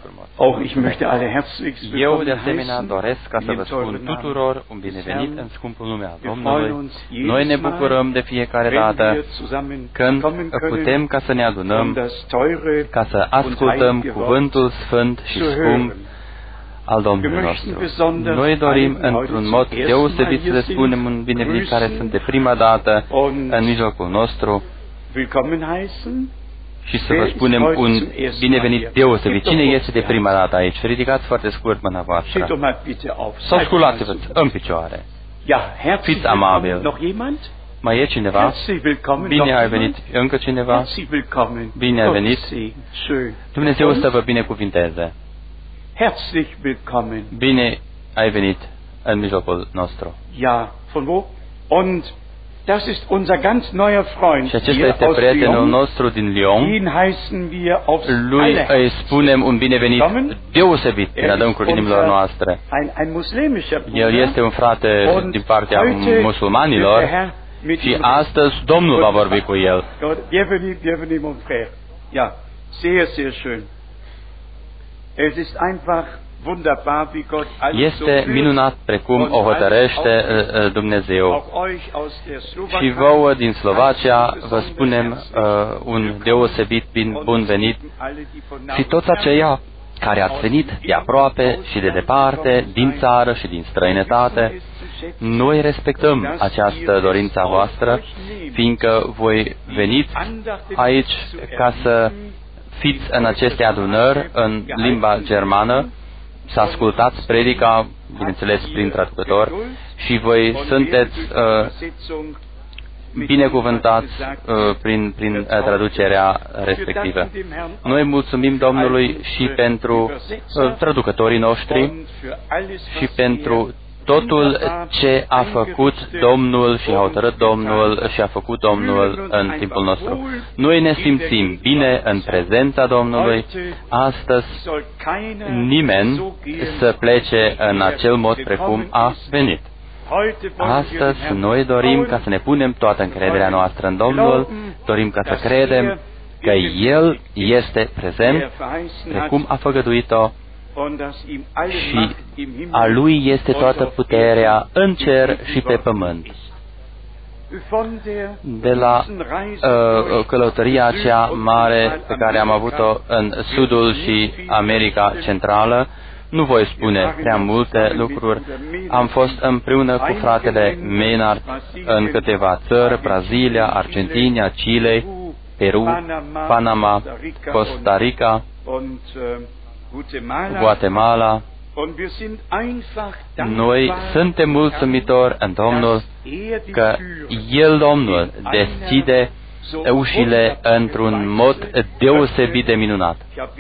frumos. Auch ich möchte alle herzlichst Eu, willkommen de asemenea, heißen doresc ca să in vă dem teuren spun Namen tuturor un des binevenit Herrn. în scumpul nume al Wir freuen Domnului. uns Noi ne jedes Mal, bucurăm de fiecare wenn dată wir zusammen când kommen putem können, ca să ne um adunăm, das teure ca să und ascultăm heilige Wort cuvântul sfânt și zu scump hören. al Domnului Wir möchten nostru. besonders Noi dorim allen, die într-un heute mod zum ersten deosebit Mal să le hier sind, spunem un binevenit care grüßen sunt de prima dată und în mijlocul nostru willkommen heißen. și să vă spunem un binevenit deosebit. Cine este de prima dată aici? Ridicați foarte scurt mâna Steht voastră. doch mal bitte auf. Sau Seid sculați-vă mal so. în picioare. Ja, herzlich Fiți amabil. willkommen. Noch jemand? Mai e cineva? Herzlich willkommen. Bine Noch ai jemand? venit. Încă cineva? Herzlich willkommen. Bine ai venit. Gottes Segen. Schön. Dumnezeu Und să vă binecuvinteze. herzlich willkommen. Bine ai venit în mijlocul nostru. Ja, von wo? Und das ist unser ganz neuer Freund Și acesta hier este aus prietenul Lyon. nostru din Lyon. Ihn heißen wir aufs Lui îi Allerherzlichste. spunem un binevenit Willkommen. deosebit din adâncul inimilor noastre. ein muslimischer Bruder. El este un frate Und din partea heute wird musulmanilor der Herr mit și ihm astăzi Domnul va vorbi cu el. Bienvenue, bienvenue, mon frère. Ja, sehr, sehr schön. Es ist einfach wunderbar, wie Gott alles so Este führt. minunat precum Und o hotărăște Dumnezeu. auch euch aus der Și Slowakei vouă din Slovacia vă spunem un deosebit bun venit și toți aceia care ați venit de aproape și de departe, din țară și din străinătate. Noi respectăm această dorință a voastră, fiindcă voi veniți aici ca să fiți în aceste adunări în limba germană, să ascultați predica, bineînțeles prin traducător, și voi sunteți binecuvântați prin traducerea respectivă. Noi mulțumim Domnului și pentru traducătorii noștri și pentru totul ce a făcut Domnul și a hotărât Domnul și a făcut Domnul în timpul nostru. Noi ne simțim bine în prezența Domnului. Astăzi nimeni să plece în acel mod precum a venit. Astăzi noi dorim ca să ne punem toată încrederea noastră în Domnul, dorim ca să credem că El este prezent, precum a făgăduit-o, și a Lui este toată puterea în cer și pe pământ. De la călătoria aceea mare pe care am avut-o în Sudul și America Centrală, nu voi spune prea multe lucruri. Am fost împreună cu fratele Maynard în câteva țări, Brazilia, Argentina, Chile, Peru, Panama, Costa Rica, Guatemala. Noi suntem mulțumitori în Domnul că El, Domnul, deschide ușile într-un mod deosebit de minunat.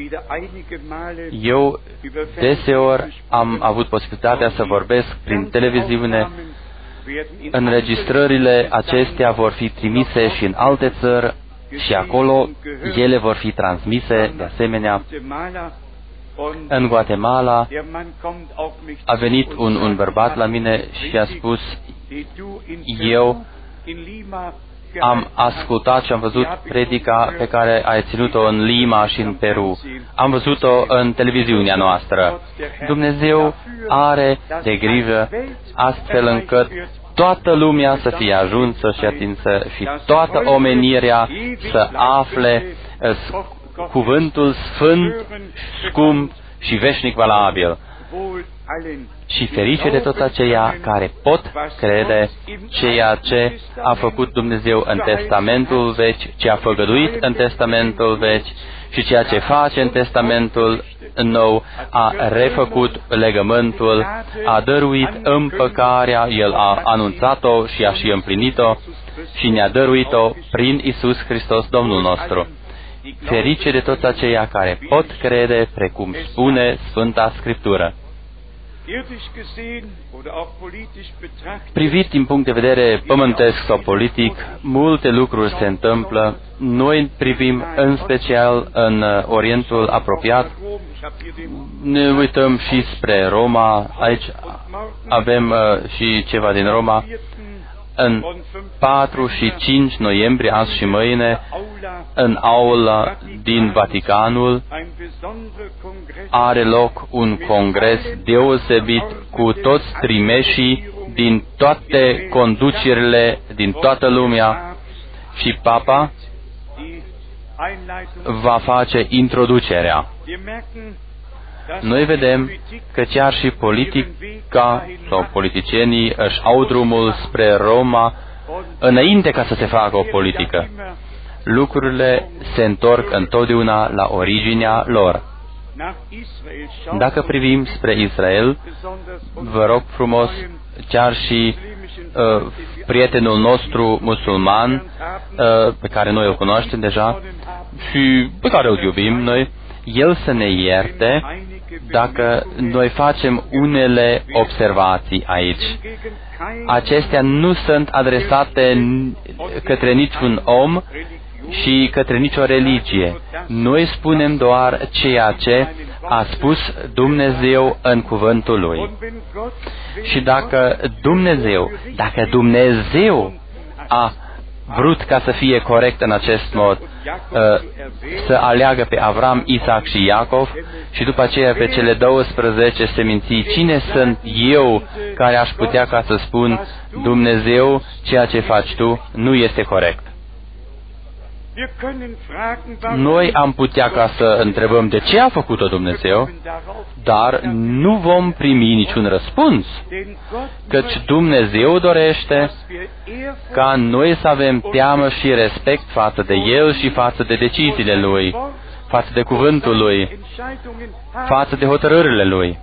Eu deseori am avut posibilitatea să vorbesc prin televiziune. Înregistrările acestea vor fi trimise și în alte țări și acolo ele vor fi transmise de asemenea. În Guatemala a venit un bărbat la mine și a spus: eu am ascultat și am văzut predica pe care ai ținut-o în Lima și în Peru. Am văzut-o în televiziunea noastră. Dumnezeu are de grijă astfel încât toată lumea să fie ajunsă și atinsă și toată omenirea să afle cuvântul sfânt, scump și veșnic valabil. Și ferice de toți aceia care pot crede ceea ce a făcut Dumnezeu în Testamentul Vechi, ce a făgăduit în Testamentul Vechi și ceea ce face în Testamentul Nou, a refăcut legământul, a dăruit împăcarea, El a anunțat-o și a și împlinit-o și ne-a dăruit-o prin Iisus Hristos Domnul nostru. Ferice de toți aceia care pot crede, precum spune Sfânta Scriptură. Privit din punct de vedere pământesc sau politic, multe lucruri se întâmplă. Noi privim în special în Orientul apropiat. Ne uităm și spre Roma. Aici avem și ceva din Roma. în 4 și 5 noiembrie, azi și mâine, în aula din Vaticanul, are loc un congres deosebit cu toți trimeșii din toate conducerile, din toată lumea, și Papa va face introducerea. Noi vedem că chiar și politica sau politicienii își au drumul spre Roma înainte ca să se facă o politică. Lucrurile se întorc întotdeauna la originea lor. Dacă privim spre Israel, vă rog frumos, chiar și prietenul nostru musulman, pe care noi îl cunoaștem deja și pe care îl iubim noi, el să ne ierte dacă noi facem unele observații aici. Acestea nu sunt adresate către niciun om și către nicio religie. Noi spunem doar ceea ce a spus Dumnezeu în cuvântul Lui. Și dacă Dumnezeu a vrut ca să fie corect în acest mod, să aleagă pe Avram, Isaac și Iacov și după aceea pe cele 12 seminții, cine sunt eu care aș putea ca să spun Dumnezeu, ceea ce faci tu nu este corect? Noi am putea ca să întrebăm de ce a făcut-o Dumnezeu, dar nu vom primi niciun răspuns, căci Dumnezeu dorește ca noi să avem teamă și respect față de El și față de deciziile Lui, față de cuvântul Lui, față de hotărârile Lui.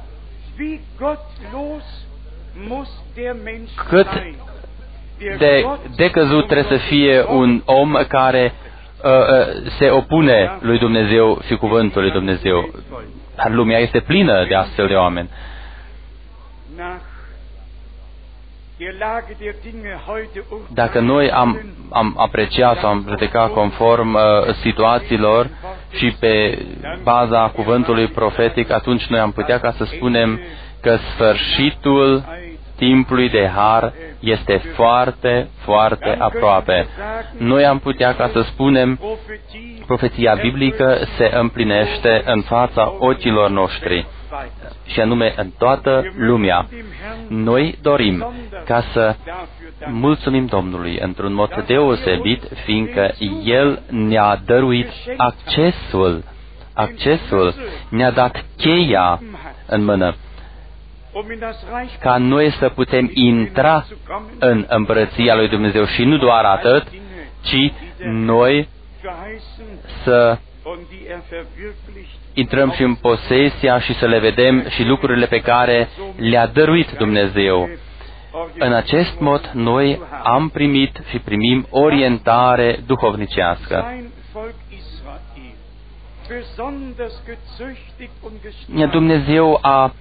Cât de decăzut trebuie să fie un om care se opune lui Dumnezeu și cuvântul lui Dumnezeu. Dar lumea este plină de astfel de oameni. Dacă noi am apreciat sau am judecat conform situațiilor și pe baza cuvântului profetic, atunci noi am putea ca să spunem că sfârșitul timpului de har este foarte, foarte aproape. Noi am putea ca să spunem, profeția biblică se împlinește în fața ochilor noștri, și anume în toată lumea. Noi dorim ca să mulțumim Domnului într-un mod deosebit, fiindcă El ne-a dăruit accesul, ne-a dat cheia în mână, ca noi să putem intra în împărăția lui Dumnezeu și nu doar atât, ci noi să intrăm și în posesia și să le vedem și lucrurile pe care le-a dăruit Dumnezeu. În acest mod noi am primit și primim orientare duhovnicească. Dumnezeu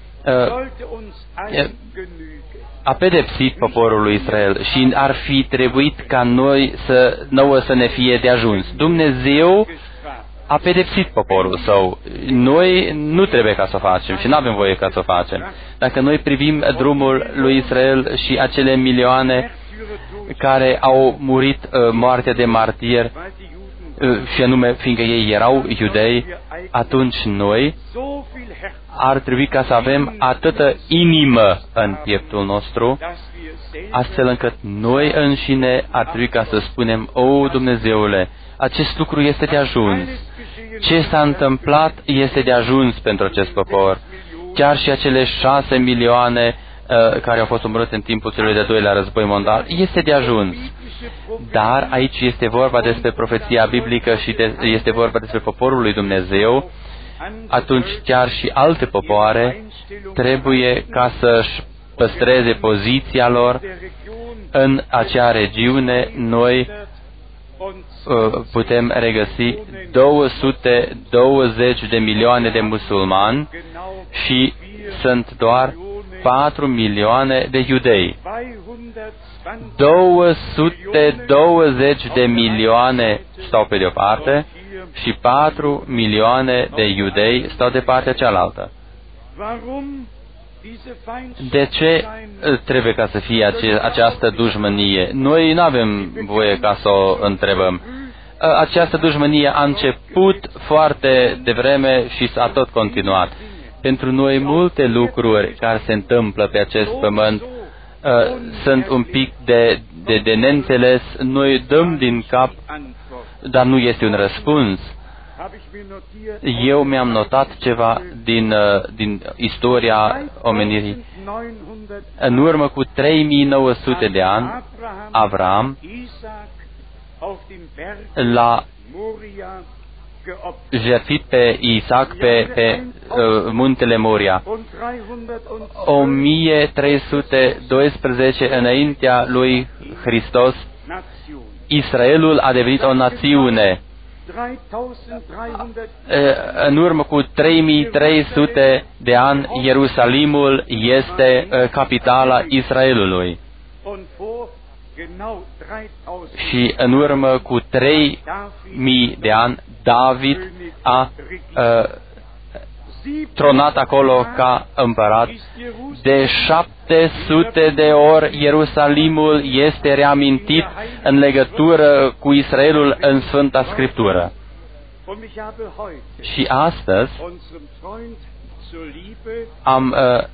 a pedepsit poporul lui Israel și ar fi trebuit ca nouă să ne fie de ajuns. Dumnezeu a pedepsit poporul său. Noi nu trebuie ca să o facem și nu avem voie ca să o facem. Dacă noi privim drumul lui Israel și acele milioane care au murit moartea de martir, și anume fiindcă ei erau iudei, atunci noi ar trebui ca să avem atâtă inimă în pieptul nostru, astfel încât noi înșine ar trebui ca să spunem: O, Dumnezeule, acest lucru este de ajuns. Ce s-a întâmplat este de ajuns pentru acest popor. Chiar și acele 6 milioane care au fost omorâte în timpul celui de-al doilea război mondial, este de ajuns. Dar aici este vorba despre profeția biblică și este vorba despre poporul lui Dumnezeu. Atunci chiar și alte popoare trebuie ca să-și păstreze poziția lor în acea regiune. Noi putem regăsi 220 de milioane de musulmani și sunt doar 4 milioane de iudei. 220 de milioane stau pe de-o parte și 4 milioane de iudei stau de partea cealaltă. De ce trebuie ca să fie această dușmănie? Noi nu avem voie ca să o întrebăm. Această dușmănie a început foarte devreme și s-a tot continuat. Pentru noi multe lucruri care se întâmplă pe acest pământ sunt un pic de neînțeles. Noi dăm din cap, dar nu este un răspuns. Eu mi-am notat ceva din istoria omenirii. În urmă cu 3900 de ani, Avram l-a jertfit pe Isaac pe muntele Moria. 1312 înaintea lui Hristos, Israelul a devenit o națiune. În urmă cu 3300 de ani, Ierusalimul este capitala Israelului. Și în urmă cu 3000 de ani, David a tronat acolo ca împărat. De 700 de ori Ierusalimul este reamintit în legătură cu Israelul în Sfânta Scriptură. Și astăzi am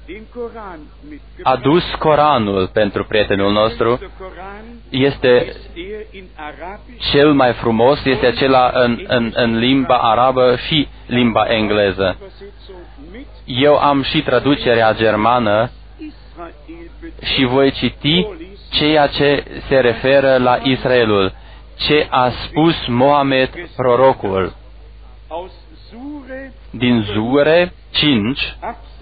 adus Coranul pentru prietenul nostru. Este cel mai frumos, este acela în limba arabă și limba engleză. Eu am și traducerea germană și voi citi ceea ce se referă la Israelul, ce a spus Mohamed prorocul. Din Zure 5,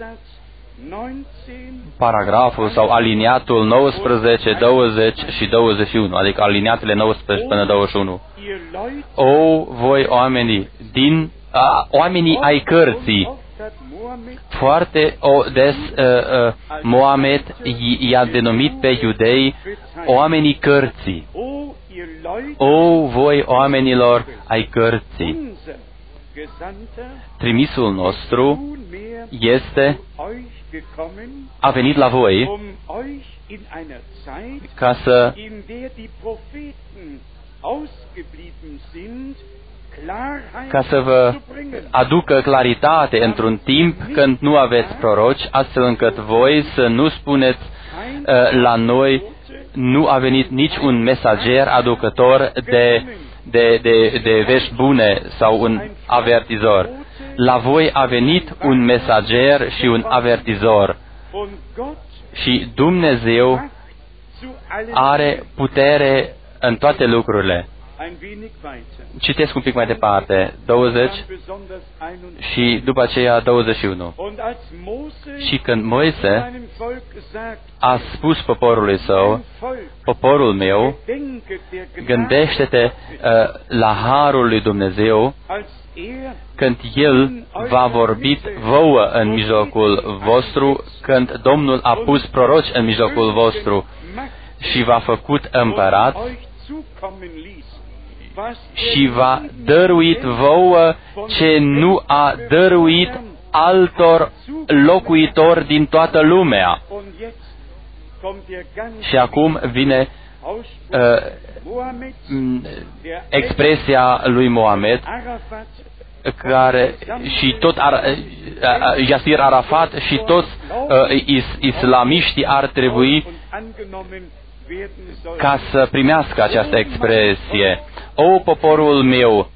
paragraful sau aliniatul 19, 20 și 21, adică aliniatele 19 până 21. O, voi oamenii ai cărții, foarte des Mohamed i-a denumit pe iudei oamenii cărții. O, voi oamenilor ai cărții, trimisul nostru a venit la voi ca să vă aducă claritate într-un timp când nu aveți proroci, astfel încât voi să nu spuneți la noi nu a venit nici un mesager aducător de vești bune sau un avertizor. La voi a venit un mesager și un avertizor. Și Dumnezeu are putere în toate lucrurile. Citesc un pic mai departe, 20 și după aceea 21. Și când Moise a spus poporului său, poporul meu, gândește-te la harul lui Dumnezeu, când El v-a vorbit vouă în mijlocul vostru, când Domnul a pus proroci în mijlocul vostru și v-a făcut împărat și v-a dăruit vouă ce nu a dăruit altor locuitori din toată lumea. Și acum vine expresia lui Mohamed, care și tot Yasir Arafat și toți islamiștii ar trebui ca să primească această expresie. O, poporul meu,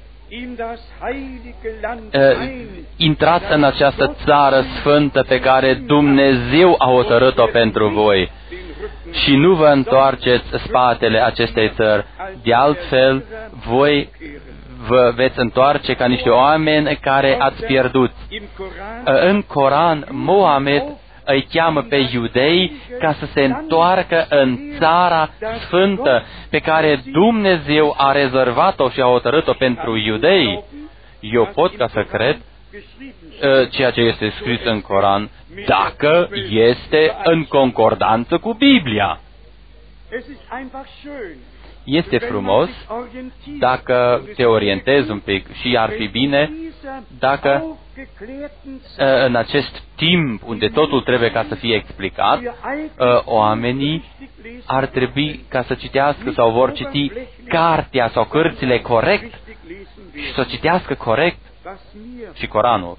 intrați în această țară sfântă pe care Dumnezeu a hotărât-o pentru voi și nu vă întoarceți spatele acestei țări. De altfel, voi vă veți întoarce ca niște oameni care ați pierdut. În Coran, Mohamed îi cheamă pe iudei ca să se întoarcă în țara sfântă pe care Dumnezeu a rezervat-o și a hotărât-o pentru iudei. Eu pot ca să cred ceea ce este scris în Coran, dacă este în concordanță cu Biblia. Este frumos dacă te orientezi un pic și ar fi bine dacă în acest timp unde totul trebuie ca să fie explicat, oamenii ar trebui ca să citească sau vor citi cartea sau cărțile corect și să citească corect și Coranul.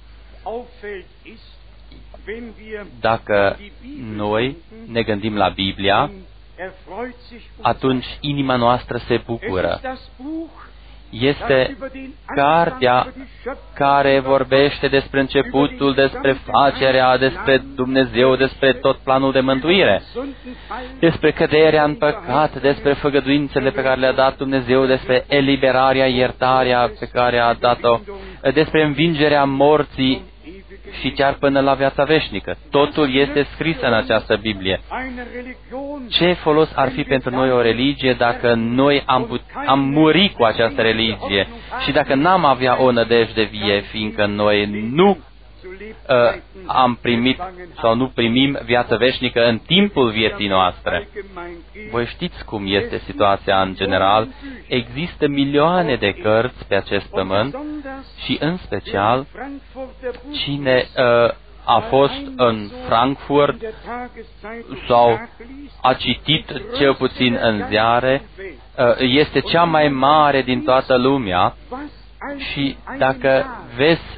Dacă noi ne gândim la Biblia, atunci inima noastră se bucură. Este cartea care vorbește despre începutul, despre facerea, despre Dumnezeu, despre tot planul de mântuire, despre căderea în păcat, despre făgăduințele pe care le-a dat Dumnezeu, despre eliberarea, iertarea pe care a dat-o, despre învingerea morții și chiar până la viața veșnică. Totul este scris în această Biblie. Ce folos ar fi pentru noi o religie dacă noi am muri cu această religie și dacă n-am avea o nădejde vie, fiindcă noi nu am primit sau nu primim viață veșnică în timpul vieții noastre. Voi știți cum este situația în general. Există milioane de cărți pe acest pământ și în special cine a fost în Frankfurt sau a citit cel puțin în ziare, este cea mai mare din toată lumea și dacă vezi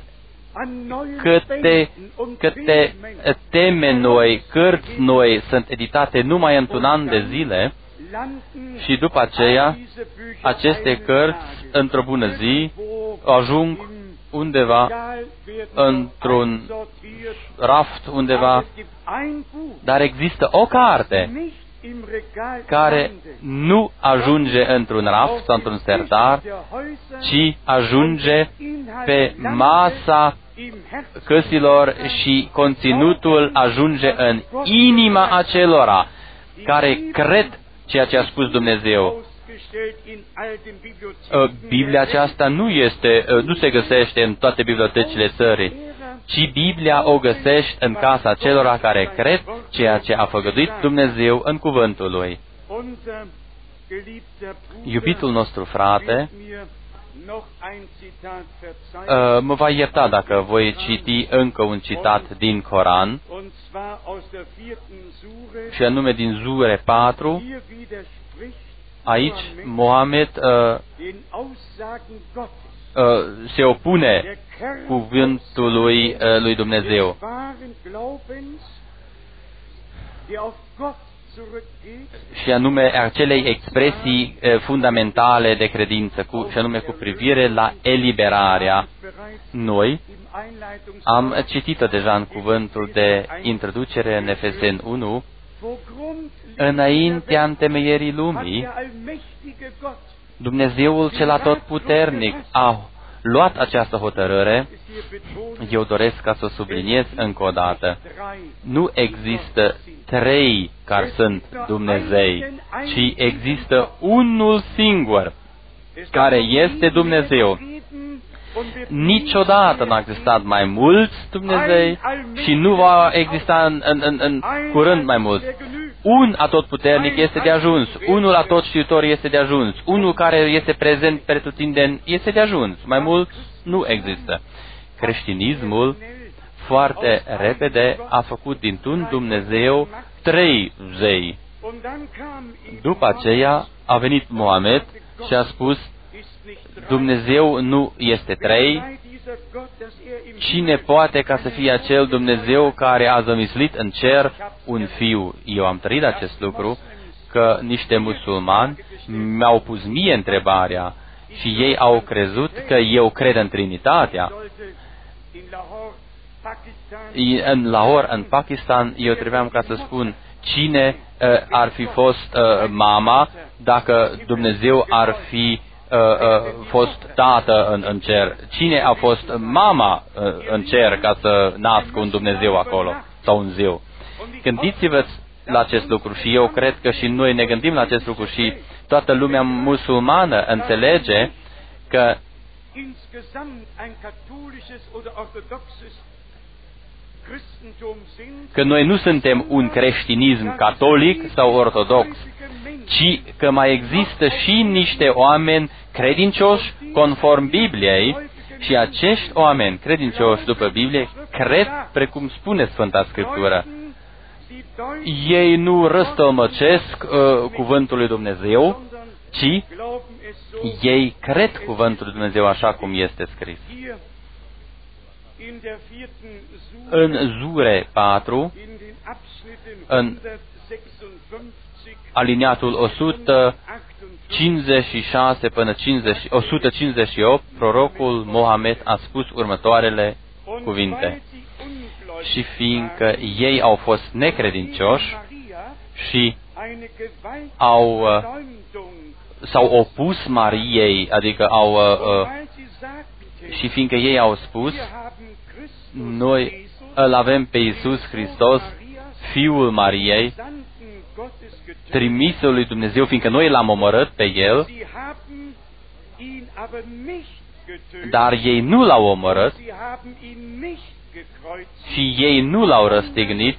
câte teme noi, cărți noi sunt editate numai într-un an de zile și după aceea aceste cărți într-o bună zi ajung undeva într-un raft undeva, dar există o carte care nu ajunge într-un raft sau într-un sertar, ci ajunge pe masa căsilor și conținutul ajunge în inima acelora care cred ceea ce a spus Dumnezeu. Biblia aceasta nu se găsește în toate bibliotecile țării, ci Biblia o găsești în casa celor care cred ceea ce a făgăduit Dumnezeu în cuvântul Lui. Iubitul nostru frate mă va ierta dacă voi citi încă un citat din Coran, și anume din Zure 4. Aici Mohamed se opune cuvântului lui Dumnezeu. Și anume acelei expresii fundamentale de credință, și anume cu privire la eliberarea. Noi am citit-o deja în cuvântul de introducere în Efeseni 1, înaintea întemeierii lumii, Dumnezeul cel atotputernic a luat această hotărâre. Eu doresc ca să o subliniez încă o dată. Nu există trei care sunt Dumnezei, ci există unul singur care este Dumnezeu. Niciodată nu a existat mai mulți Dumnezei și nu va exista în curând mai mulți. Un atotputernic este de ajuns, unul atotștiutor este de ajuns, unul care este prezent pretutindeni este de ajuns. Mai mult nu există. Creștinismul foarte repede a făcut dintr-un Dumnezeu trei zei. După aceea a venit Mohamed și a spus: Dumnezeu nu este trei. Cine poate ca să fie acel Dumnezeu care a zămislit în cer un fiu? Eu am trăit acest lucru, că niște musulmani mi-au pus mie întrebarea și ei au crezut că eu cred în Trinitatea. În Lahore, în Pakistan, eu trebuiam ca să spun cine ar fi fost mama dacă Dumnezeu ar fi fost tată în cer. Cine a fost mama în cer ca să nască un Dumnezeu acolo sau un zeu? Gândiți-vă la acest lucru și eu cred că și noi ne gândim la acest lucru și toată lumea musulmană înțelege că noi nu suntem un creștinism catolic sau ortodox, ci că mai există și niște oameni credincioși conform Bibliei Și acești oameni credincioși după Biblie cred precum spune Sfânta Scriptură. Ei nu răstălmăcesc cuvântul lui Dumnezeu, ci ei cred cuvântul lui Dumnezeu așa cum este scris. În Zure 4, în aliniatul 156 până 158, prorocul Mohamed a spus următoarele cuvinte. Și fiindcă ei au fost necredincioși și s-au opus Mariei, adică și fiindcă ei au spus, noi îl avem pe Iisus Hristos, Fiul Mariei, trimisul lui Dumnezeu, fiindcă noi l-am omorât pe El, dar ei nu l-au omorât și ei nu l-au răstignit,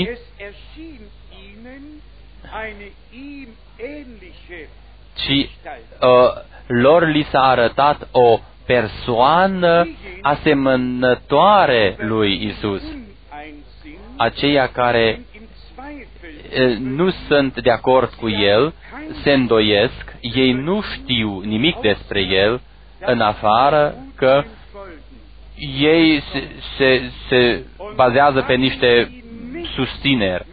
ci lor li s-a arătat o persoană asemănătoare lui Isus. Aceia care nu sunt de acord cu El, se îndoiesc, ei nu știu nimic despre El, în afară că ei se bazează pe niște susțineri.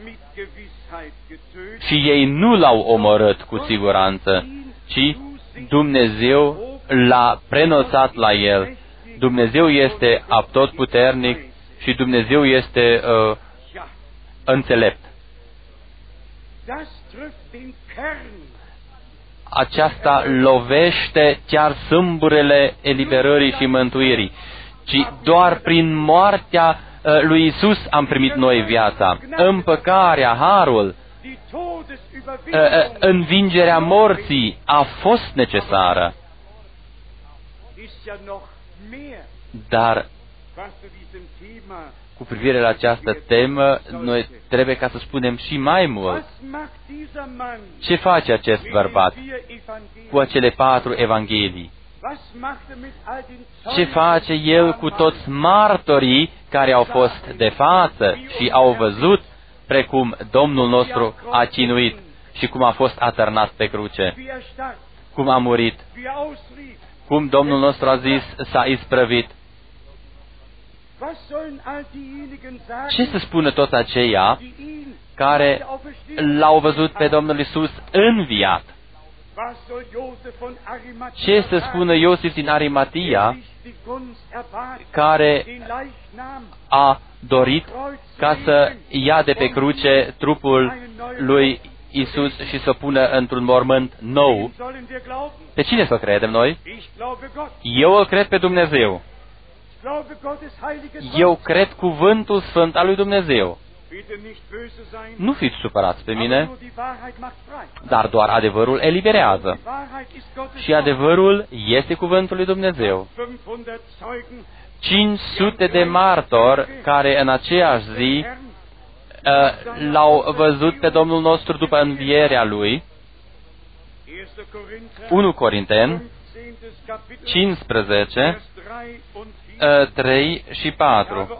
Și ei nu l-au omorât cu siguranță, ci Dumnezeu l-a preînălțat la El. Dumnezeu este atotputernic și Dumnezeu este înțelept. Aceasta lovește chiar sâmburele eliberării și mântuirii, ci doar prin moartea lui Isus am primit noi viața. Împăcarea, harul, învingerea morții a fost necesară. Dar cu privire la această temă, noi trebuie ca să spunem și mai mult. Ce face acest bărbat cu acele 4 evanghelii? Ce face el cu toți martorii care au fost de față și au văzut precum Domnul nostru a chinuit și cum a fost atârnat pe cruce, cum a murit, cum Domnul nostru a zis s-a isprăvit? Ce să spună toți aceia care l-au văzut pe Domnul Iisus înviat? Ce să spună Iosif din Arimatia, care a dorit ca să ia de pe cruce trupul lui Iisus și să pună într-un mormânt nou? Pe cine să credem noi? Eu îl cred pe Dumnezeu. Eu cred cuvântul sfânt al lui Dumnezeu. Nu fiți supărați pe mine, dar doar adevărul eliberează. Și adevărul este cuvântul lui Dumnezeu. 500 de martori care în aceeași zi l-au văzut pe Domnul nostru după învierea Lui. 1 Corinteni 15, 3 și 4.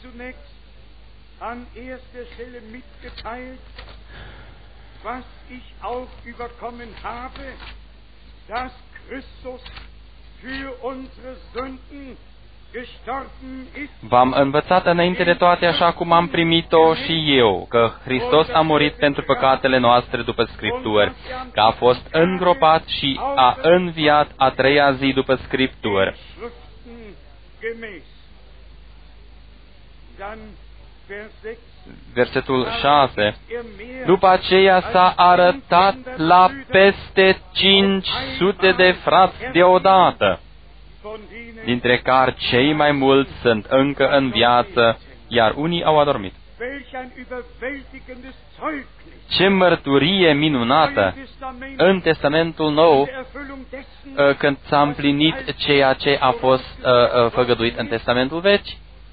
An erster Stelle mitgeteilt, was ich auch überkommen habe, dass Christus für unsere Sünden gestorben ist. V-am învățat înainte de toate așa cum am primit-o și eu, că Hristos a murit pentru păcatele noastre după Scripturi, că a fost îngropat și a înviat a 3-a zi după Scripturi. Versetul 6. După aceea s-a arătat la peste 500 de frați deodată, dintre care cei mai mulți sunt încă în viață, iar unii au adormit. Ce mărturie minunată în Testamentul Nou, când s-a împlinit ceea ce a fost făgăduit în Testamentul Vechi.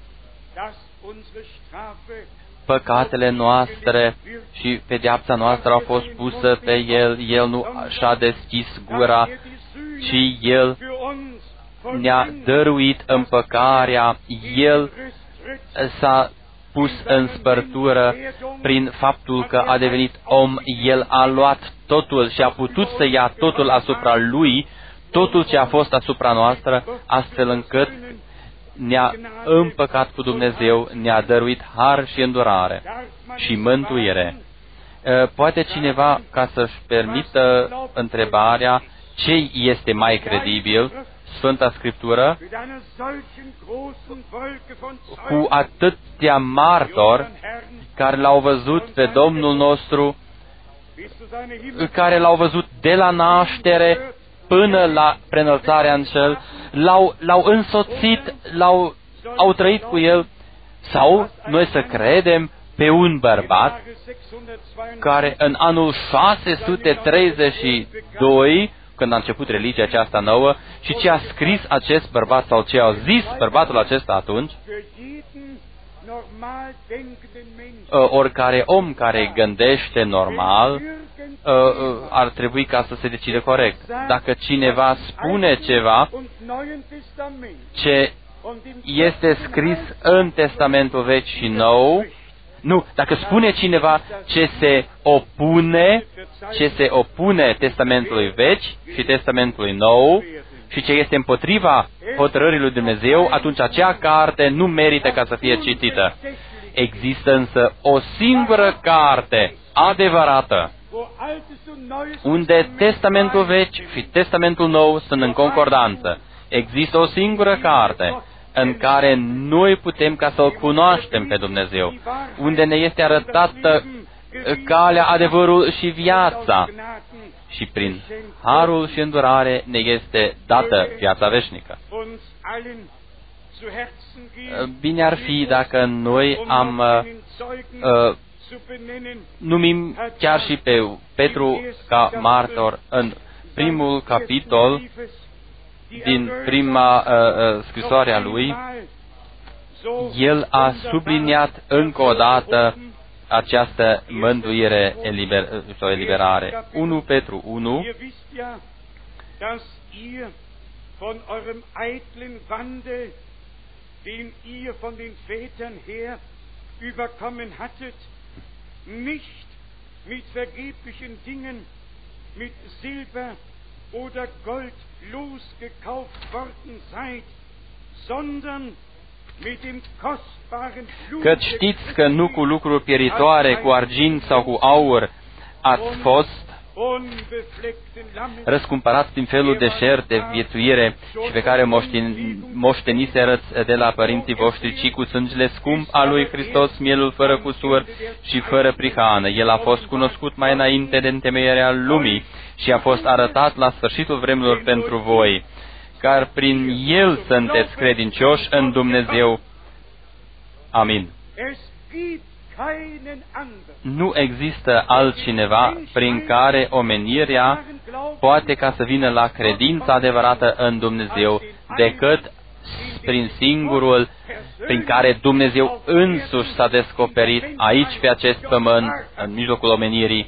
Păcatele noastre și pedeapsa noastră au fost pusă pe El. El nu și-a deschis gura, ci El ne-a dăruit împăcarea, El s-a pus în spărtură prin faptul că a devenit om, El a luat totul și a putut să ia totul asupra Lui, totul ce a fost asupra noastră, astfel încât ne-a împăcat cu Dumnezeu, ne-a dăruit har și îndurare și mântuire. Poate cineva, ca să-și permită întrebarea, ce este mai credibil, Sfânta Scriptură, cu atâția martori care L-au văzut pe Domnul nostru, care L-au văzut de la naștere până la preînălțarea în cer, L-au însoțit, au trăit cu El, sau noi să credem pe un bărbat care în anul 632, când a început religia aceasta nouă, și ce a scris acest bărbat sau ce a zis bărbatul acesta atunci, oricare om care gândește normal ar trebui ca să se decide corect. Dacă cineva spune ceva ce este scris în Testamentul Vechi și Nou, nu, dacă spune cineva ce se opune Testamentului Vechi și Testamentului Nou și ce este împotriva hotărârii lui Dumnezeu, atunci acea carte nu merită ca să fie citită. Există însă o singură carte adevărată, unde Testamentul Vechi și Testamentul Nou sunt în concordanță. Există o singură carte în care noi putem ca să-L cunoaștem pe Dumnezeu, unde ne este arătată calea, adevărul și viața, și prin harul și îndurare ne este dată viața veșnică. Bine ar fi dacă noi numim chiar și pe Petru ca martor în primul capitol din prima scrisoare a lui. El a subliniat încă o dată această mântuire sau eliberare. 1 Petru 1. Den ihr von den Vätern her überkommen hattet, nicht mit vergeblichen Dingen, mit Silber oder Gold losgekauft worden seid, sondern mit dem kostbaren Blut. Căci știți că nu cu lucruri pieritoare, cu argint sau cu aur, ați fost răscumpărați din felul de șer de viețuire și pe care moșteniserăți de la părinții voștri, ci cu sângele scump al lui Hristos, mielul fără cusur și fără prihană. El a fost cunoscut mai înainte de întemeierea lumii și a fost arătat la sfârșitul vremurilor pentru voi, car prin El sunteți credincioși în Dumnezeu. Amin. Nu există altcineva prin care omenirea poate ca să vină la credința adevărată în Dumnezeu decât prin singurul prin care Dumnezeu însuși s-a descoperit aici pe acest pământ, în mijlocul omenirii.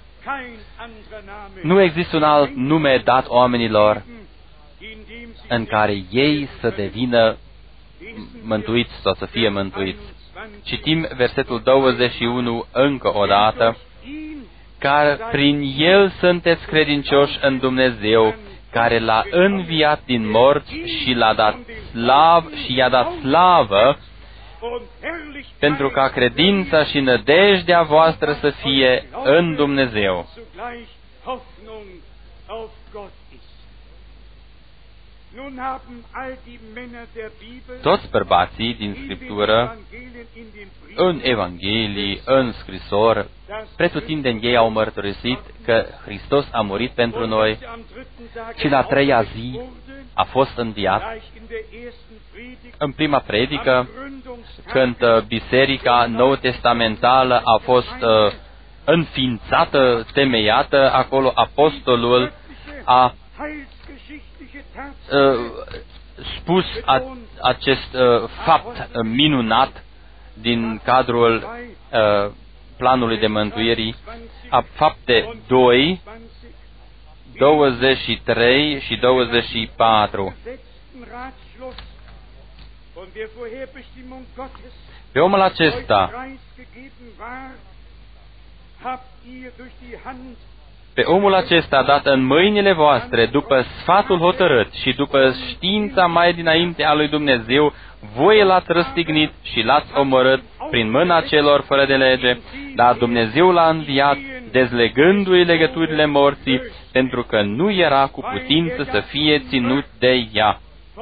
Nu există un alt nume dat oamenilor în care ei să devină mântuiți sau să fie mântuiți. Citim versetul 21 încă o dată, care prin El sunteți credincioși în Dumnezeu, care L-a înviat din morți și i-a dat slavă, pentru ca credința și nădejdea voastră să fie în Dumnezeu. Toți bărbații din Scriptură, în Evanghelii, în scrisori, pretutindeni ei au mărturisit că Hristos a murit pentru noi și la 3-a zi a fost înviat. În prima predică, când biserica nou-testamentală a fost înființată, temeiată, acolo apostolul a spus acest fapt minunat din cadrul planului de mântuirii, a Fapte 2, 23 și 24. Pe omul acesta, dat în mâinile voastre, după sfatul hotărât și după știința mai dinainte a lui Dumnezeu, voi l-ați răstignit și l-ați omorât prin mâna celor fără de lege, dar Dumnezeu l-a înviat, dezlegându-i legăturile morții, pentru că nu era cu putință să fie ținut de ea.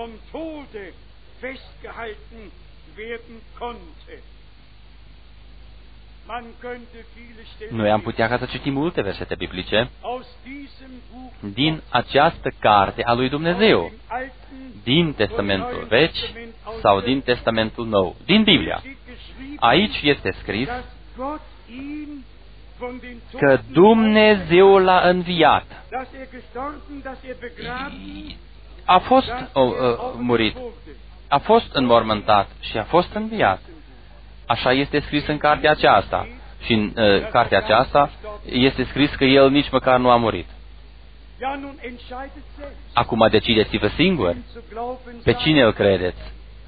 Noi am putea ca să citim multe versete biblice din această carte a lui Dumnezeu, din Testamentul Vechi sau din Testamentul Nou, din Biblia. Aici este scris că Dumnezeu l-a înviat. A fost murit, a fost înmormântat și a fost înviat. Așa este scris în cartea aceasta. Și în cartea aceasta este scris că El nici măcar nu a murit. Acum decideți-vă singur pe cine îl credeți.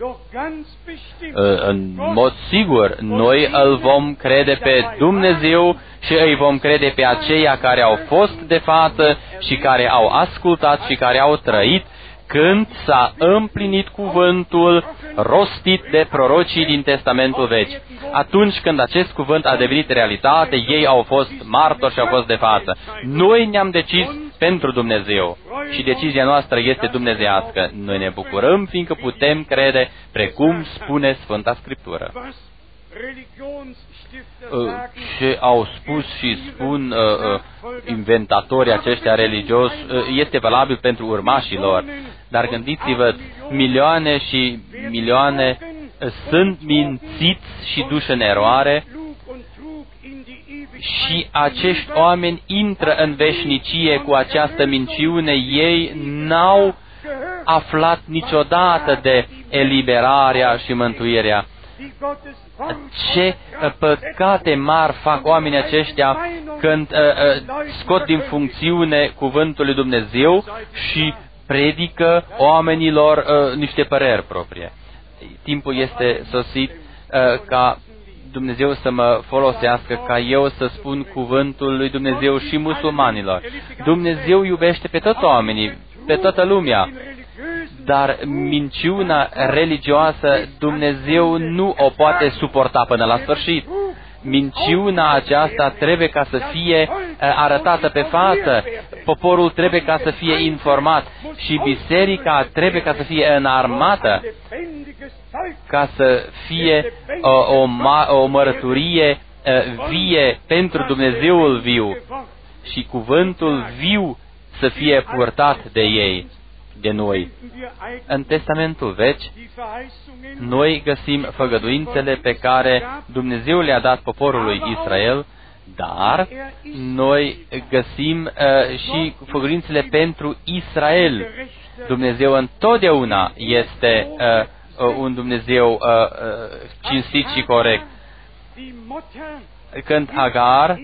În mod sigur, noi îl vom crede pe Dumnezeu și îi vom crede pe aceia care au fost de față și care au ascultat și care au trăit când s-a împlinit cuvântul rostit de prorocii din Testamentul Vechi. Atunci când acest cuvânt a devenit realitate, ei au fost martori și au fost de față. Noi ne-am decis pentru Dumnezeu și decizia noastră este dumnezeiască. Noi ne bucurăm fiindcă putem crede precum spune Sfânta Scriptură. Ce au spus și spun inventatorii aceștia religios este valabil pentru urmașii lor. Dar gândiți-vă, milioane și milioane sunt mințiți și duși în eroare și acești oameni intră în veșnicie cu această minciune. Ei n-au aflat niciodată de eliberarea și mântuirea. Ce păcate mari fac oamenii aceștia când scot din funcțiune cuvântul lui Dumnezeu și predică oamenilor niște păreri proprie. Timpul este sosit ca Dumnezeu să mă folosească ca eu să spun cuvântul lui Dumnezeu și musulmanilor. Dumnezeu iubește pe toți oamenii, pe toată lumea, dar minciuna religioasă Dumnezeu nu o poate suporta până la sfârșit. Minciuna aceasta trebuie ca să fie arătată pe față, poporul trebuie ca să fie informat și biserica trebuie ca să fie înarmată, ca să fie o mărturie vie pentru Dumnezeul viu și cuvântul viu să fie purtat de ei, de noi. În Testamentul Vechi, noi găsim făgăduințele pe care Dumnezeu le-a dat poporului Israel, dar noi găsim și făgăduințele pentru Israel. Dumnezeu întotdeauna este un Dumnezeu cinstit și corect. Când Agar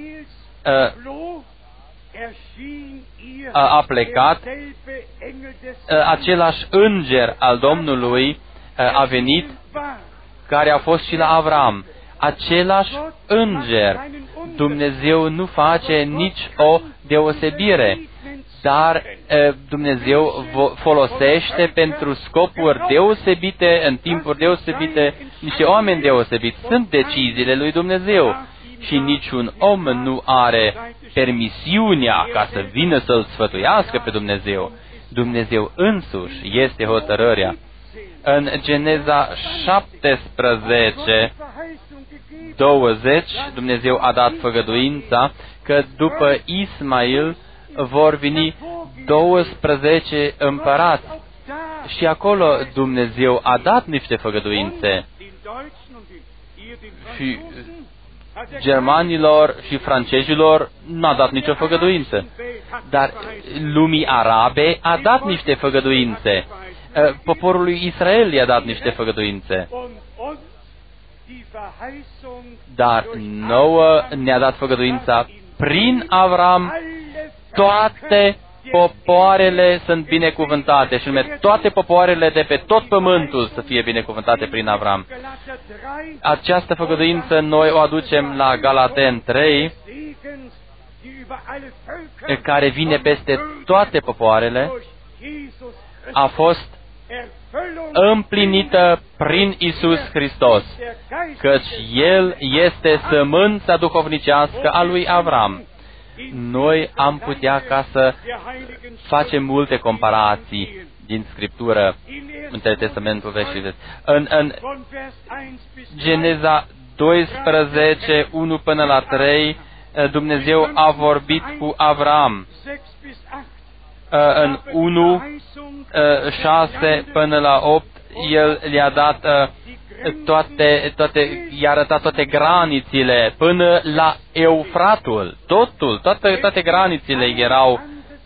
a plecat, același înger al Domnului a venit, care a fost și la Avram. Același înger. Dumnezeu nu face nici o deosebire, dar Dumnezeu folosește pentru scopuri deosebite, în timpuri deosebite, niște oameni deosebiți. Sunt deciziile lui Dumnezeu și niciun om nu are permisiunea ca să vină să-L sfătuiască pe Dumnezeu. Dumnezeu însuși este hotărârea. În Geneza 17, 20, Dumnezeu a dat făgăduința că după Ismail vor veni 12 împărați. Și acolo Dumnezeu a dat niște făgăduințe. Și germanilor și francezilor n-a dat nicio făgăduință. Dar lumii arabe a dat niște făgăduințe. Poporului Israel i-a dat niște făgăduințe. Dar nouă ne-a dat făgăduința prin Avram toate popoarele sunt binecuvântate, și nume toate popoarele de pe tot pământul să fie binecuvântate prin Avram. Această făgăduință noi o aducem la Galaten 3, care vine peste toate popoarele, a fost împlinită prin Iisus Hristos, căci El este sămânța duhovnicească a lui Avram. Noi am putea ca să facem multe comparații din Scriptură între Testamentul Vechi și Vechi. În Geneza 12, 1 până la 3, Dumnezeu a vorbit cu Avram. În 1, 6 până la 8, El le-a dat i-a arătat toate granițele până la Eufratul. Toate granițele erau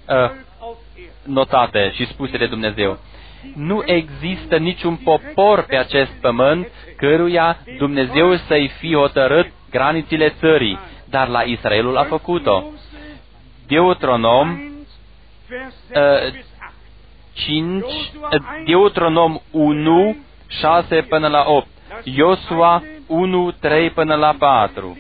notate și spuse de Dumnezeu. Nu există niciun popor pe acest pământ căruia Dumnezeu să-i fi hotărât granițele țării, dar la Israelul a făcut-o. Deuteronom 1, 6 până la 8, Iosua 1, 3 până la 4.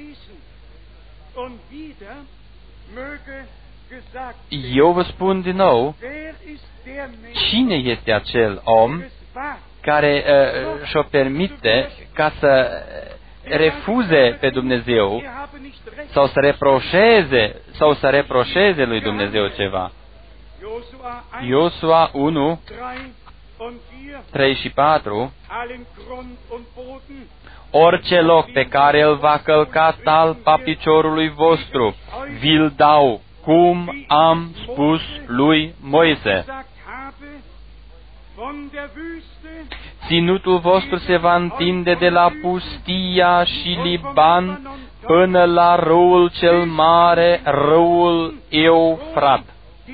Eu vă spun din nou, cine este acel om care și-o permite ca să refuze pe Dumnezeu sau să reproșeze lui Dumnezeu ceva? Iosua 1, 3 și 4, orice loc pe care îl va călca talpa piciorului vostru, vi-l dau, cum am spus lui Moise. Ținutul vostru se va întinde de la pustia și Liban până la râul cel mare, râul Eufrat.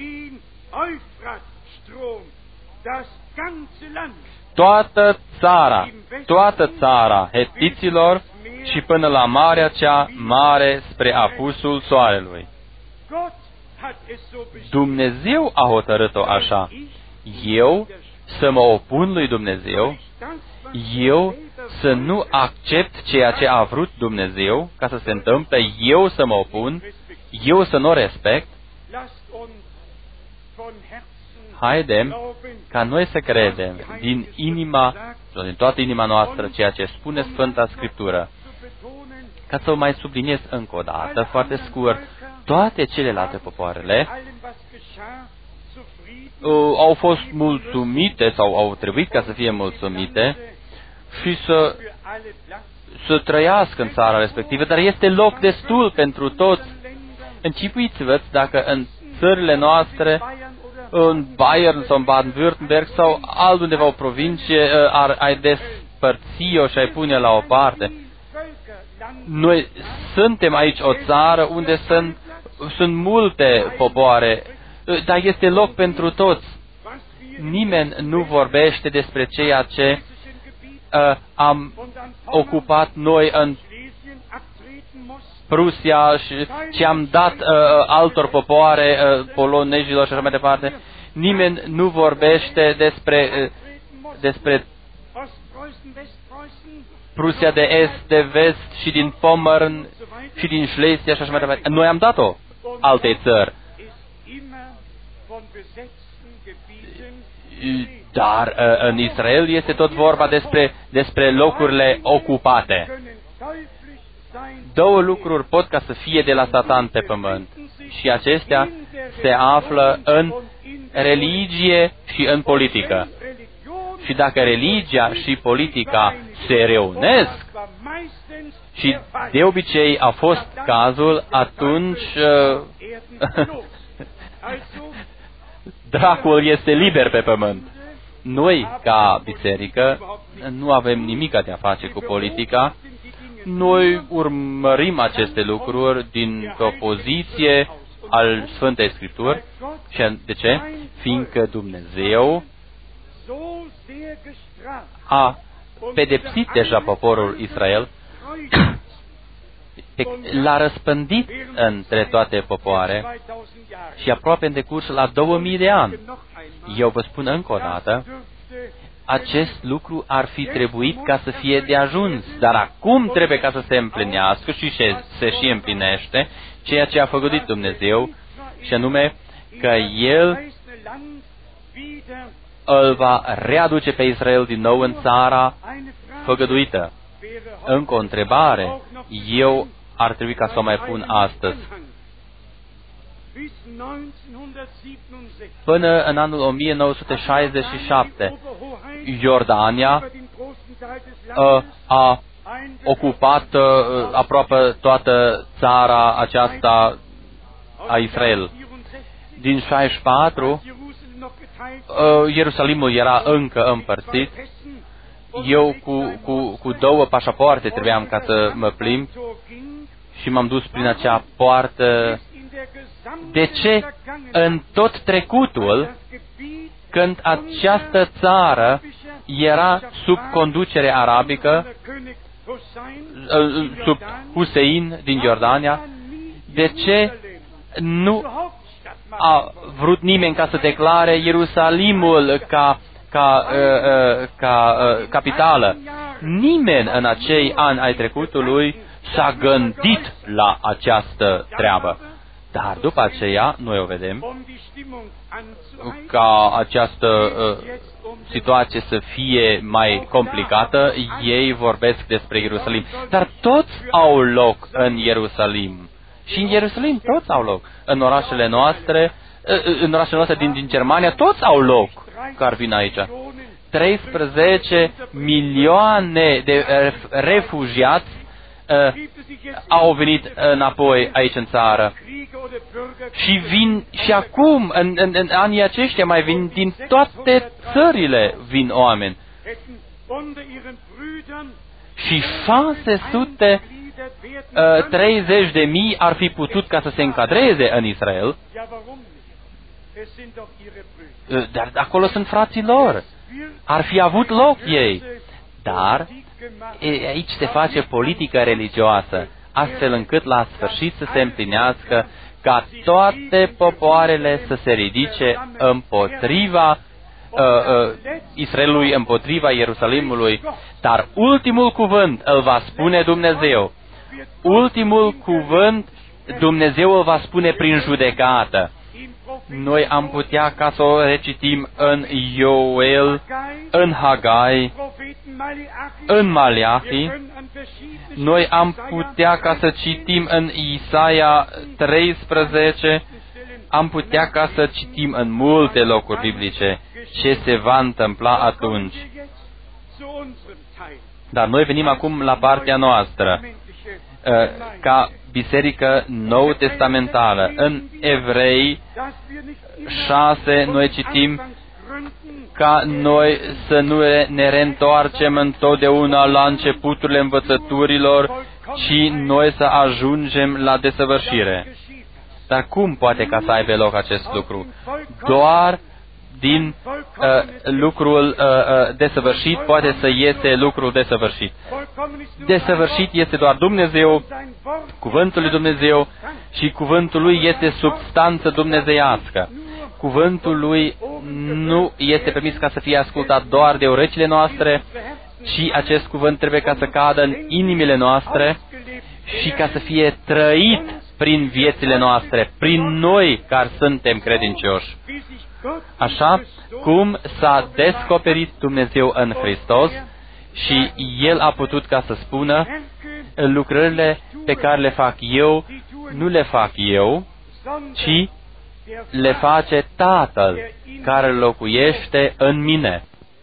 Toată țara hetiților și până la marea cea mare spre apusul soarelui. Dumnezeu a hotărât-o așa. Eu să mă opun lui Dumnezeu, eu să nu accept ceea ce a vrut Dumnezeu ca să se întâmple, eu să mă opun, eu să nu respect. Haidem ca noi să credem din inima, din toată inima noastră, ceea ce spune Sfânta Scriptură. Ca să o mai subliniez încă o dată, foarte scurt, toate celelalte popoarele au fost mulțumite sau au trebuit ca să fie mulțumite și să trăiască în țara respectivă, dar este loc destul pentru toți. Închipuiți-vă dacă în țările noastre, în Bayern sau în Baden-Württemberg sau altundeva o provincie, ai despărți-o și ai pune la o parte. Noi suntem aici o țară unde sunt multe popoare, dar este loc pentru toți. Nimeni nu vorbește despre ceea ce am ocupat noi în Prusia și ce am dat altor popoare, polonezilor și așa mai departe. Nimeni nu vorbește despre Prusia de Est, de Vest și din Pommern și din Schleswig și așa mai departe. Noi am dat-o altei țări. Dar în Israel este tot vorba despre locurile ocupate. Două lucruri pot ca să fie de la Satan pe pământ și acestea se află în religie și în politică. Și dacă religia și politica se reunesc, și de obicei a fost cazul, atunci dracul este liber pe pământ. Noi, ca biserică, nu avem nimic de a face cu politica. Noi urmărim aceste lucruri dintr-o poziție al Sfântei Scripturi. Și de ce? Fiindcă Dumnezeu a pedepsit deja poporul Israel l-a răspândit între toate popoare și aproape în decurs la 2000 de ani. Eu vă spun încă o dată, acest lucru ar fi trebuit ca să fie de ajuns, dar acum trebuie ca să se împlinească și se și împlinește ceea ce a făgăduit Dumnezeu, și anume că El îl va readuce pe Israel din nou în țara făgăduită. Încă o întrebare, eu ar trebui ca să o mai pun astăzi. Până în anul 1967, Iordania a ocupat aproape toată țara aceasta a Israel. Din 64, Ierusalimul era încă împărțit. Eu cu două pașapoarte trebuiam ca să mă plimb și m-am dus prin acea poartă. De ce în tot trecutul, când această țară era sub conducere arabică, sub Hussein din Iordania, de ce nu a vrut nimeni ca să declare Ierusalimul ca capitală? Nimeni în acei ani ai trecutului s-a gândit la această treabă. Dar după aceea, noi o vedem, ca această situație să fie mai complicată, ei vorbesc despre Ierusalim. Dar toți au loc în Ierusalim. Și în Ierusalim toți au loc. În orașele noastre din Germania, toți au loc care vin aici. 13 milioane de refugiați au venit înapoi aici în țară. Și vin și acum, în anii aceștia, mai vin din toate țările vin oameni. Și 630.000 ar fi putut ca să se încadreze în Israel. Dar acolo sunt frații lor. Ar fi avut loc ei. Dar aici se face politică religioasă, astfel încât la sfârșit să se împlinească ca toate popoarele să se ridice împotriva Israelului, împotriva Ierusalimului. Dar ultimul cuvânt îl va spune Dumnezeu. Ultimul cuvânt Dumnezeu îl va spune prin judecată. Noi am putea ca să o recitim în Ioel, în Hagai, în Maleahi. Noi am putea ca să citim în Isaia 13, am putea ca să citim în multe locuri biblice ce se va întâmpla atunci. Dar noi venim acum la partea noastră, ca biserică nou-testamentală. În Evrei 6 noi citim ca noi să nu ne reîntoarcem întotdeauna la începuturile învățăturilor, ci noi să ajungem la desăvârșire. Dar cum poate ca să aibă loc acest lucru? Doar din lucrul desăvârșit poate să iese lucrul desăvârșit. Desăvârșit este doar Dumnezeu, cuvântul lui Dumnezeu, și cuvântul lui este substanță dumnezeiască. Cuvântul lui nu este permis ca să fie ascultat doar de urechile noastre, ci acest cuvânt trebuie ca să cadă în inimile noastre și ca să fie trăit prin viețile noastre, prin noi care suntem credincioși. Așa cum s-a descoperit Dumnezeu în Hristos și El a putut ca să spună: lucrările pe care le fac eu, nu le fac eu, ci le face Tatăl care locuiește în mine.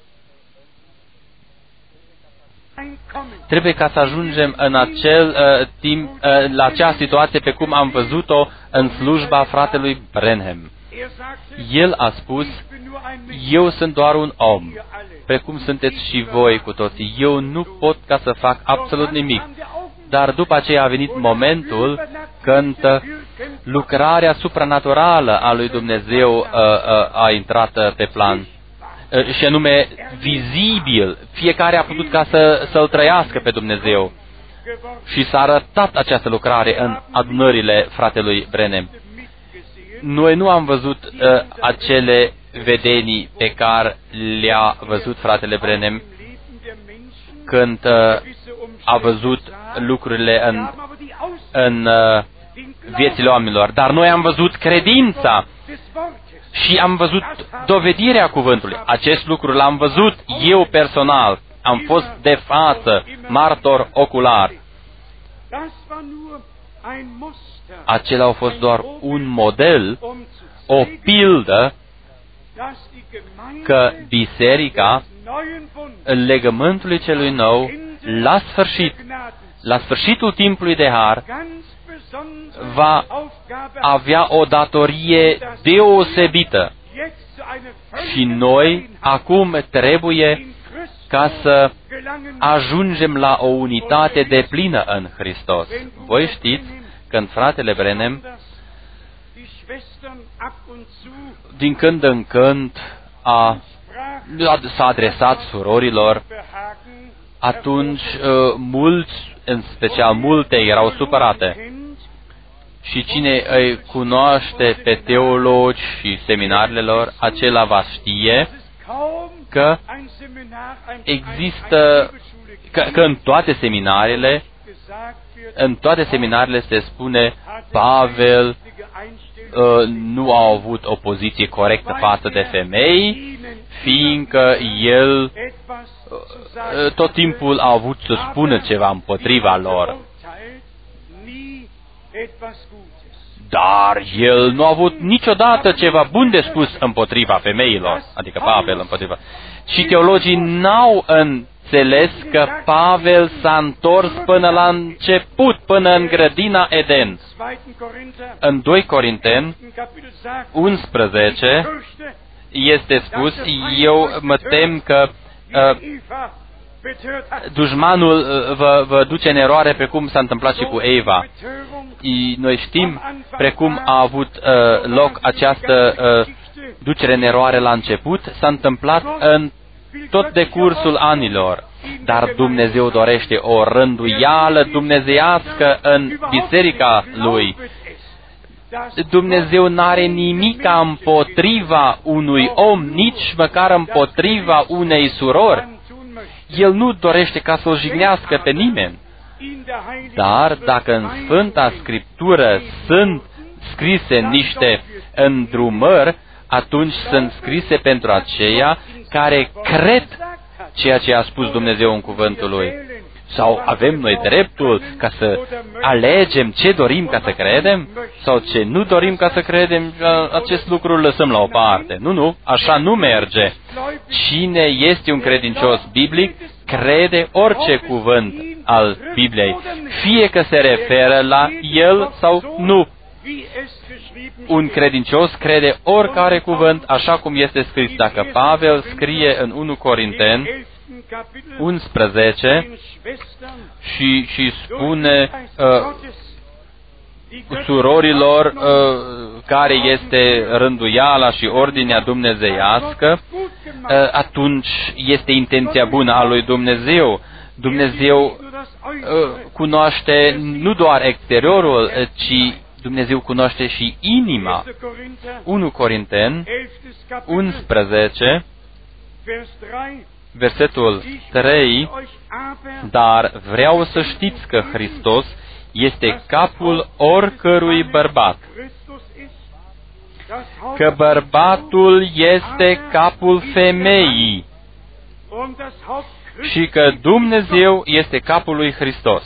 Trebuie ca să ajungem în acel timp, la acea situație pe cum am văzut-o în slujba fratelui Branham. El a spus: eu sunt doar un om, precum sunteți și voi cu toții. Eu nu pot ca să fac absolut nimic. Dar după aceea a venit momentul când lucrarea supranaturală a lui Dumnezeu a intrat pe plan. Și anume vizibil. Fiecare a putut ca să-L trăiască pe Dumnezeu. și s-a arătat această lucrare în adunările fratelui Branham. Noi nu am văzut acele vedenii pe care le-a văzut fratele Branham când a văzut lucrurile în viețile oamenilor, dar noi am văzut credința și am văzut dovedirea cuvântului. Acest lucru l-am văzut eu personal. Am fost de față, martor ocular. Acela a fost doar un model, o pildă că biserica în legământului celui nou, la sfârșitul timpului de har, va avea o datorie deosebită. Și noi acum trebuie ca să ajungem la o unitate deplină în Hristos. Voi știți, când fratele Branham, din când în când s-a adresat surorilor, atunci mulți, în special multe, erau supărate. Și cine îi cunoaște pe teologi și seminarele lor, acela va știe că există, că în toate seminarele se spune Pavel nu a avut o poziție corectă față de femei, fiindcă el tot timpul a avut să spună ceva împotriva lor. Dar el nu a avut niciodată ceva bun de spus împotriva femeilor, adică Pavel împotriva. Și teologii n-au înțeles că Pavel s-a întors până la început, până în grădina Eden. În 2 Corinteni 11 este spus, eu mă tem că dușmanul vă duce în eroare precum s-a întâmplat și cu Eva. Noi știm precum a avut loc această ducere în eroare la început, s-a întâmplat în tot decursul anilor. Dar Dumnezeu dorește o rânduială dumnezeiască în biserica Lui. Dumnezeu n-are nimic împotriva unui om, nici măcar împotriva unei surori. El nu dorește ca să o jignească pe nimeni. Dar dacă în Sfânta Scriptură sunt scrise niște îndrumări, atunci sunt scrise pentru aceia care cred ceea ce a spus Dumnezeu în cuvântul Lui. Sau avem noi dreptul ca să alegem ce dorim ca să credem sau ce nu dorim ca să credem, acest lucru îl lăsăm la o parte. Nu, așa nu merge. Cine este un credincios biblic, crede orice cuvânt al Bibliei, fie că se referă la el sau nu. Un credincios crede oricare cuvânt, așa cum este scris. Dacă Pavel scrie în 1 Corinteni 11 și spune surorilor care este rânduiala și ordinea dumnezeiască, atunci este intenția bună a lui Dumnezeu. Dumnezeu cunoaște nu doar exteriorul, ci Dumnezeu cunoaște și inima. 1 Corinteni 11, versetul 3, dar vreau să știți că Hristos este capul oricărui bărbat, că bărbatul este capul femeii și că Dumnezeu este capul lui Hristos.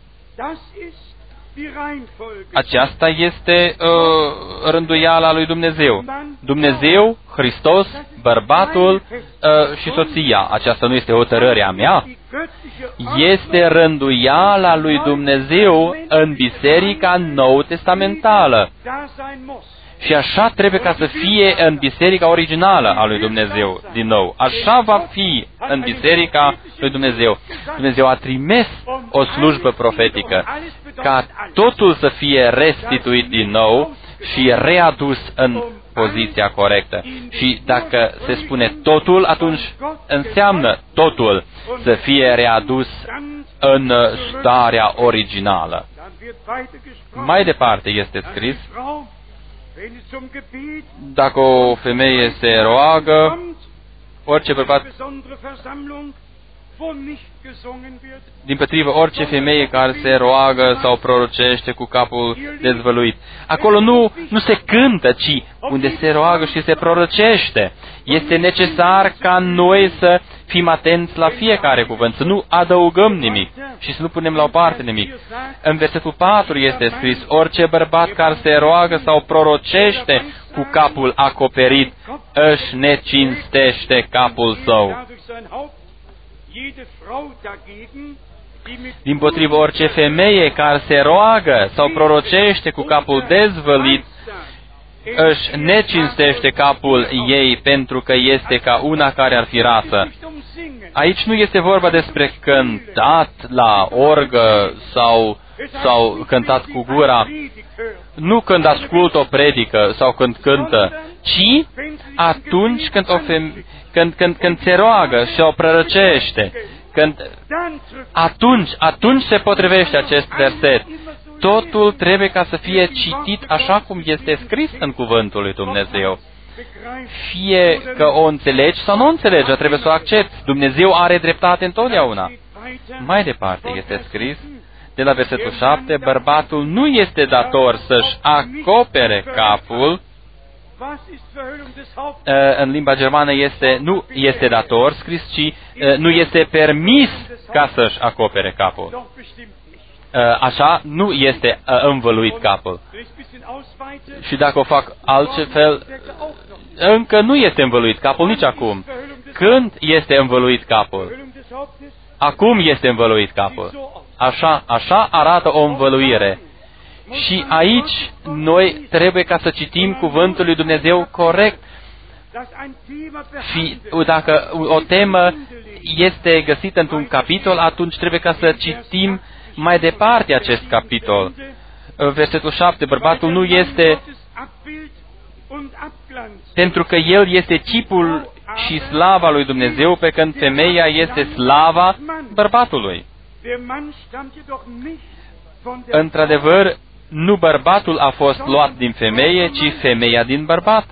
Aceasta este rânduiala lui Dumnezeu. Dumnezeu, Hristos, bărbatul și soția. Aceasta nu este hotărârea mea. Este rânduiala lui Dumnezeu în Biserica Nou-Testamentală. Și așa trebuie ca să fie în biserica originală a lui Dumnezeu, din nou. Așa va fi în biserica lui Dumnezeu. Dumnezeu a trimis o slujbă profetică ca totul să fie restituit din nou și readus în poziția corectă. Și dacă se spune totul, atunci înseamnă totul să fie readus în starea originală. Mai departe este scris, dacă o femeie se roagă, orice bărbat, dimpotrivă, orice femeie care se roagă sau prorocește cu capul dezvăluit. Acolo nu se cântă, ci unde se roagă și se prorocește. Este necesar ca noi să fim atenți la fiecare cuvânt, să nu adăugăm nimic și să nu punem la o parte nimic. În versetul 4 este scris, orice bărbat care se roagă sau prorocește cu capul acoperit, își necinstește capul său. Dimpotrivă, orice femeie care se roagă sau prorocește cu capul dezvălit, își necinstește capul ei pentru că este ca una care ar fi rasă. Aici nu este vorba despre cântat la orgă sau cântat cu gura, nu când ascultă o predică sau când cântă, ci atunci când se roagă și o prorăcește, atunci se potrivește acest verset. Totul trebuie ca să fie citit așa cum este scris în cuvântul lui Dumnezeu. Fie că o înțelegi sau nu o înțelegi, trebuie să o accepti. Dumnezeu are dreptate întotdeauna. Mai departe este scris, de la versetul 7, bărbatul nu este dator să-și acopere capul. În limba germană nu este dator scris, ci nu este permis ca să-și acopere capul. Așa nu este învăluit capul. Și dacă o fac altfel, încă nu este învăluit capul nici acum. Când este învăluit capul? Acum este învăluit capul. Așa arată o învăluire. Și aici noi trebuie ca să citim cuvântul lui Dumnezeu corect. Și dacă o temă este găsită într-un capitol, atunci trebuie ca să citim mai departe acest capitol. Versetul 7, bărbatul nu este, pentru că el este chipul și slava lui Dumnezeu, pe când femeia este slava bărbatului. Într-adevăr, nu bărbatul a fost luat din femeie, ci femeia din bărbat.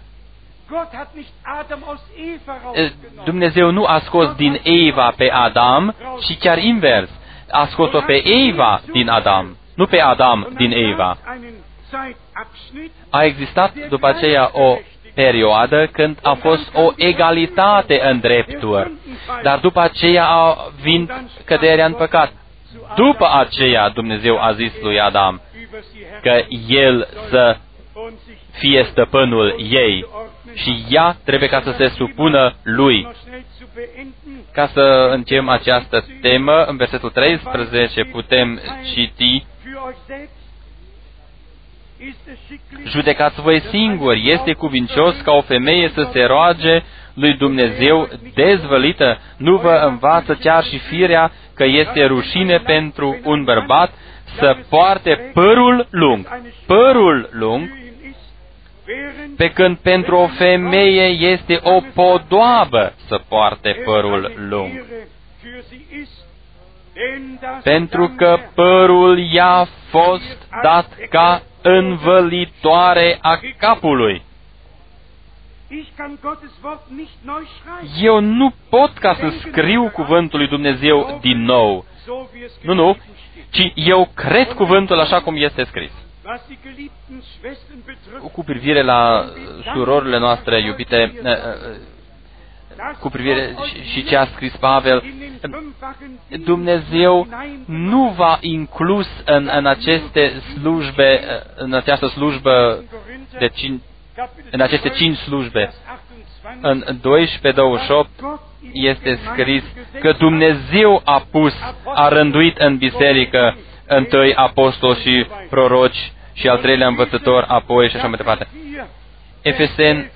Dumnezeu nu a scos din Eva pe Adam, ci chiar invers. A scos-o pe Eva din Adam, nu pe Adam din Eva. A existat după aceea o perioadă când a fost o egalitate în drepturi, dar după aceea a venit căderea în păcat. După aceea Dumnezeu a zis lui Adam că el să fie stăpânul ei și ea trebuie ca să se supună lui. Ca să încheiem această temă, în versetul 13 putem citi: judecați voi singuri, este cuvincios ca o femeie să se roage lui Dumnezeu dezvălită? Nu vă învață chiar și firea că este rușine pentru un bărbat să poarte părul lung, pe când pentru o femeie este o podoabă să poarte părul lung. Pentru că părul i-a fost dat ca învălitoare a capului. Eu nu pot ca să scriu cuvântul lui Dumnezeu din nou. Nu, ci eu cred cuvântul așa cum este scris. Cu privire la surorile noastre iubite, cu privire și ce a scris Pavel, Dumnezeu nu v-a inclus în această slujbă în aceste 5 slujbe. În 12:28 este scris că Dumnezeu a rânduit în biserică întâi apostoli și proroci și al treilea învățător, apoi și așa mai departe. Efeseni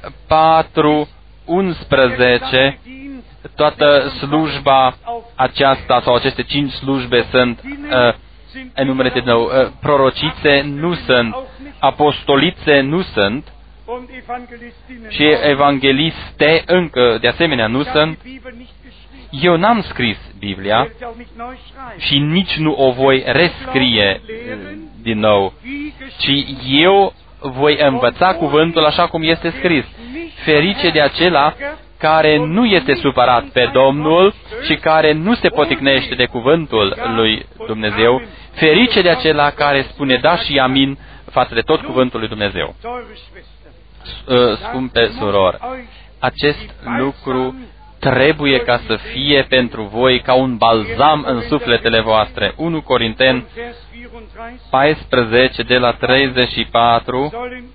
4:11, toată slujba aceasta sau aceste 5 slujbe sunt enumerate de nou. Prorocițe nu sunt, apostolițe nu sunt și evangheliste încă de asemenea nu sunt. Eu n-am scris Biblia și nici nu o voi rescrie din nou, ci eu voi învăța cuvântul așa cum este scris. Ferice de acela care nu este supărat pe Domnul și care nu se poticnește de cuvântul lui Dumnezeu. Ferice de acela care spune da și amin față de tot cuvântul lui Dumnezeu. Scumpe surori, acest lucru trebuie ca să fie pentru voi ca un balzam în sufletele voastre. 1 Corinteni 14 de la 34.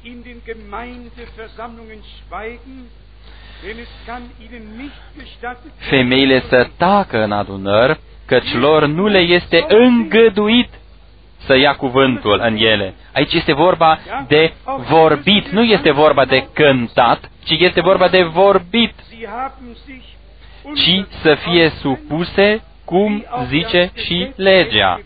Femeile să tacă în adunări, căci lor nu le este îngăduit să ia cuvântul în ele. Aici este vorba de vorbit, nu este vorba de cântat, ci este vorba de vorbit, ci să fie supuse, cum zice și legea.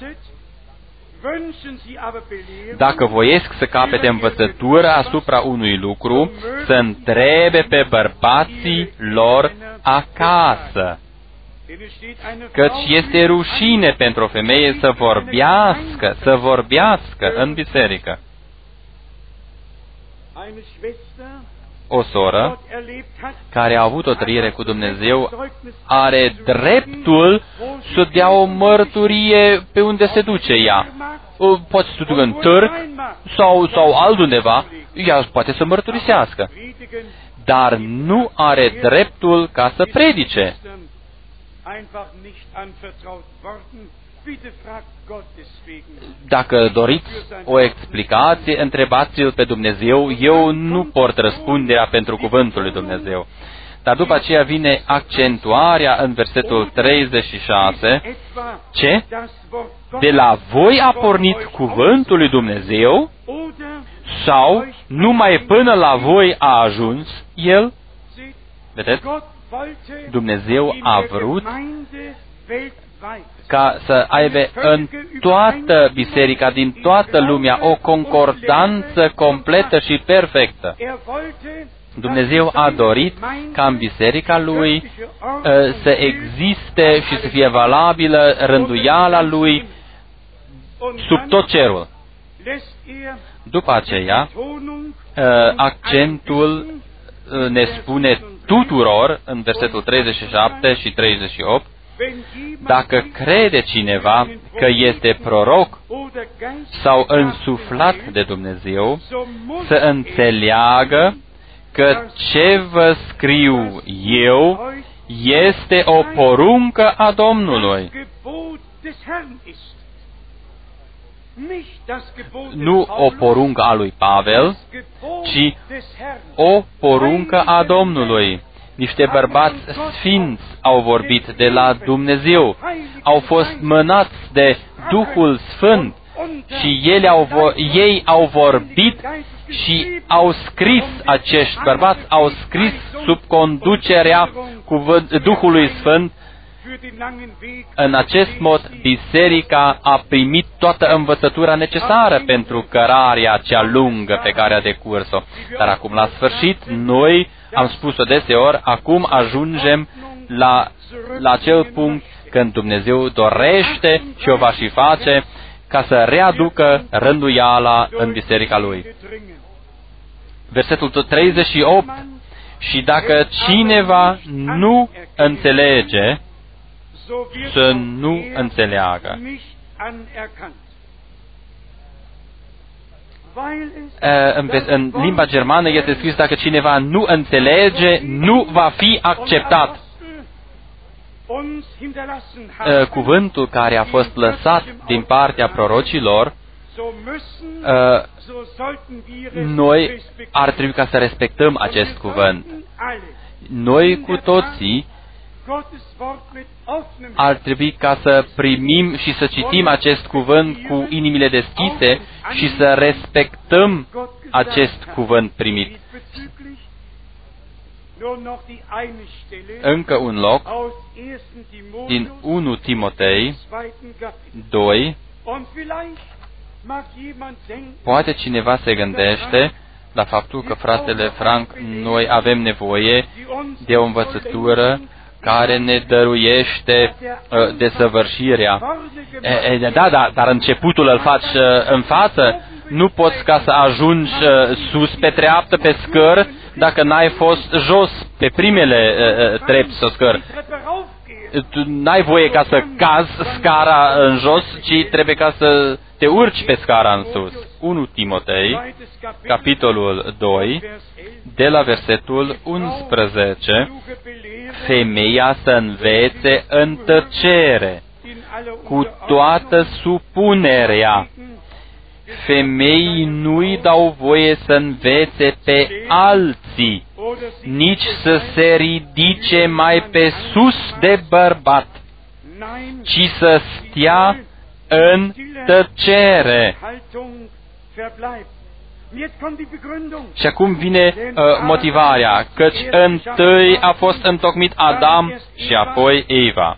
Dacă voiesc să capete învățătură asupra unui lucru, să întrebe pe bărbații lor acasă, căci este rușine pentru o femeie să vorbească în biserică. O soră care a avut o trăire cu Dumnezeu are dreptul să dea o mărturie pe unde se duce ea. Poate să se ducă în târg sau altundeva, ea poate să mărturisească, dar nu are dreptul ca să predice. Dacă doriți o explicație, întrebați-l pe Dumnezeu, eu nu port răspunderea pentru cuvântul lui Dumnezeu. Dar după aceea vine accentuarea în versetul 36, ce? De la voi a pornit cuvântul lui Dumnezeu sau numai până la voi a ajuns el? Vedeți? Dumnezeu a vrut ca să aibă în toată biserica, din toată lumea, o concordanță completă și perfectă. Dumnezeu a dorit ca în biserica Lui să existe și să fie valabilă rânduiala Lui sub tot cerul. După aceea, accentul ne spune tuturor, în versetul 37 și 38, dacă crede cineva că este proroc sau însuflat de Dumnezeu, să înțeleagă că ce vă scriu eu este o poruncă a Domnului. Nu o poruncă a lui Pavel, ci o poruncă a Domnului. Niște bărbați sfinți au vorbit de la Dumnezeu, au fost mânați de Duhul Sfânt și ei au vorbit și au scris, acești bărbați au scris sub conducerea Duhului Sfânt. În acest mod, biserica a primit toată învățătura necesară pentru cărarea cea lungă pe care a decurs-o. Dar acum, la sfârșit, noi, am spus-o deseori, acum ajungem la acel punct când Dumnezeu dorește și o va și face ca să readucă rânduiala în biserica Lui. Versetul 38, și dacă cineva nu înțelege, să nu înțeleagă. În limba germană este scris, dacă cineva nu înțelege, nu va fi acceptat. Cuvântul care a fost lăsat din partea prorocilor, noi ar trebui ca să respectăm acest cuvânt. Noi cu toții ar trebui ca să primim și să citim acest cuvânt cu inimile deschise și să respectăm acest cuvânt primit. Încă un loc din 1 Timotei 2 Poate cineva se gândește la faptul că, fratele Frank, noi avem nevoie de o învățătură care ne dăruiește desăvârșirea. Da, dar începutul îl faci în față. Nu poți ca să ajungi sus pe treaptă, pe scări, dacă n-ai fost jos pe primele trepte sau scări. Tu n-ai voie ca să cazi scara în jos, ci trebuie ca să te urci pe scara în sus. 1 Timotei, capitolul 2, de la versetul 11, femeia să învețe în tăcere, cu toată supunerea. Femeii nu-i dau voie să învețe pe alții, nici să se ridice mai pe sus de bărbat, ci să stea în tăcere. Și acum vine motivarea, căci întâi a fost întocmit Adam și apoi Eva.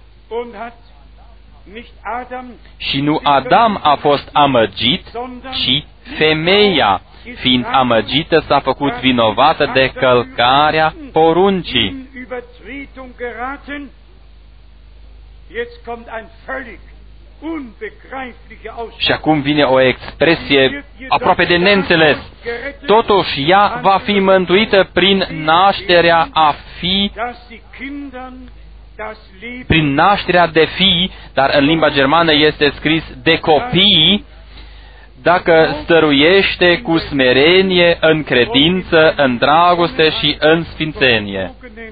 Și nu Adam a fost amăgit, ci femeia, fiind amăgită, s-a făcut vinovată de călcarea poruncii. Și acum vine o expresie aproape de neînțeles. Totuși, ea va fi mântuită prin nașterea prin nașterea de fii, dar în limba germană este scris de copii, dacă stăruiește cu smerenie, în credință, în dragoste și în sfințenie.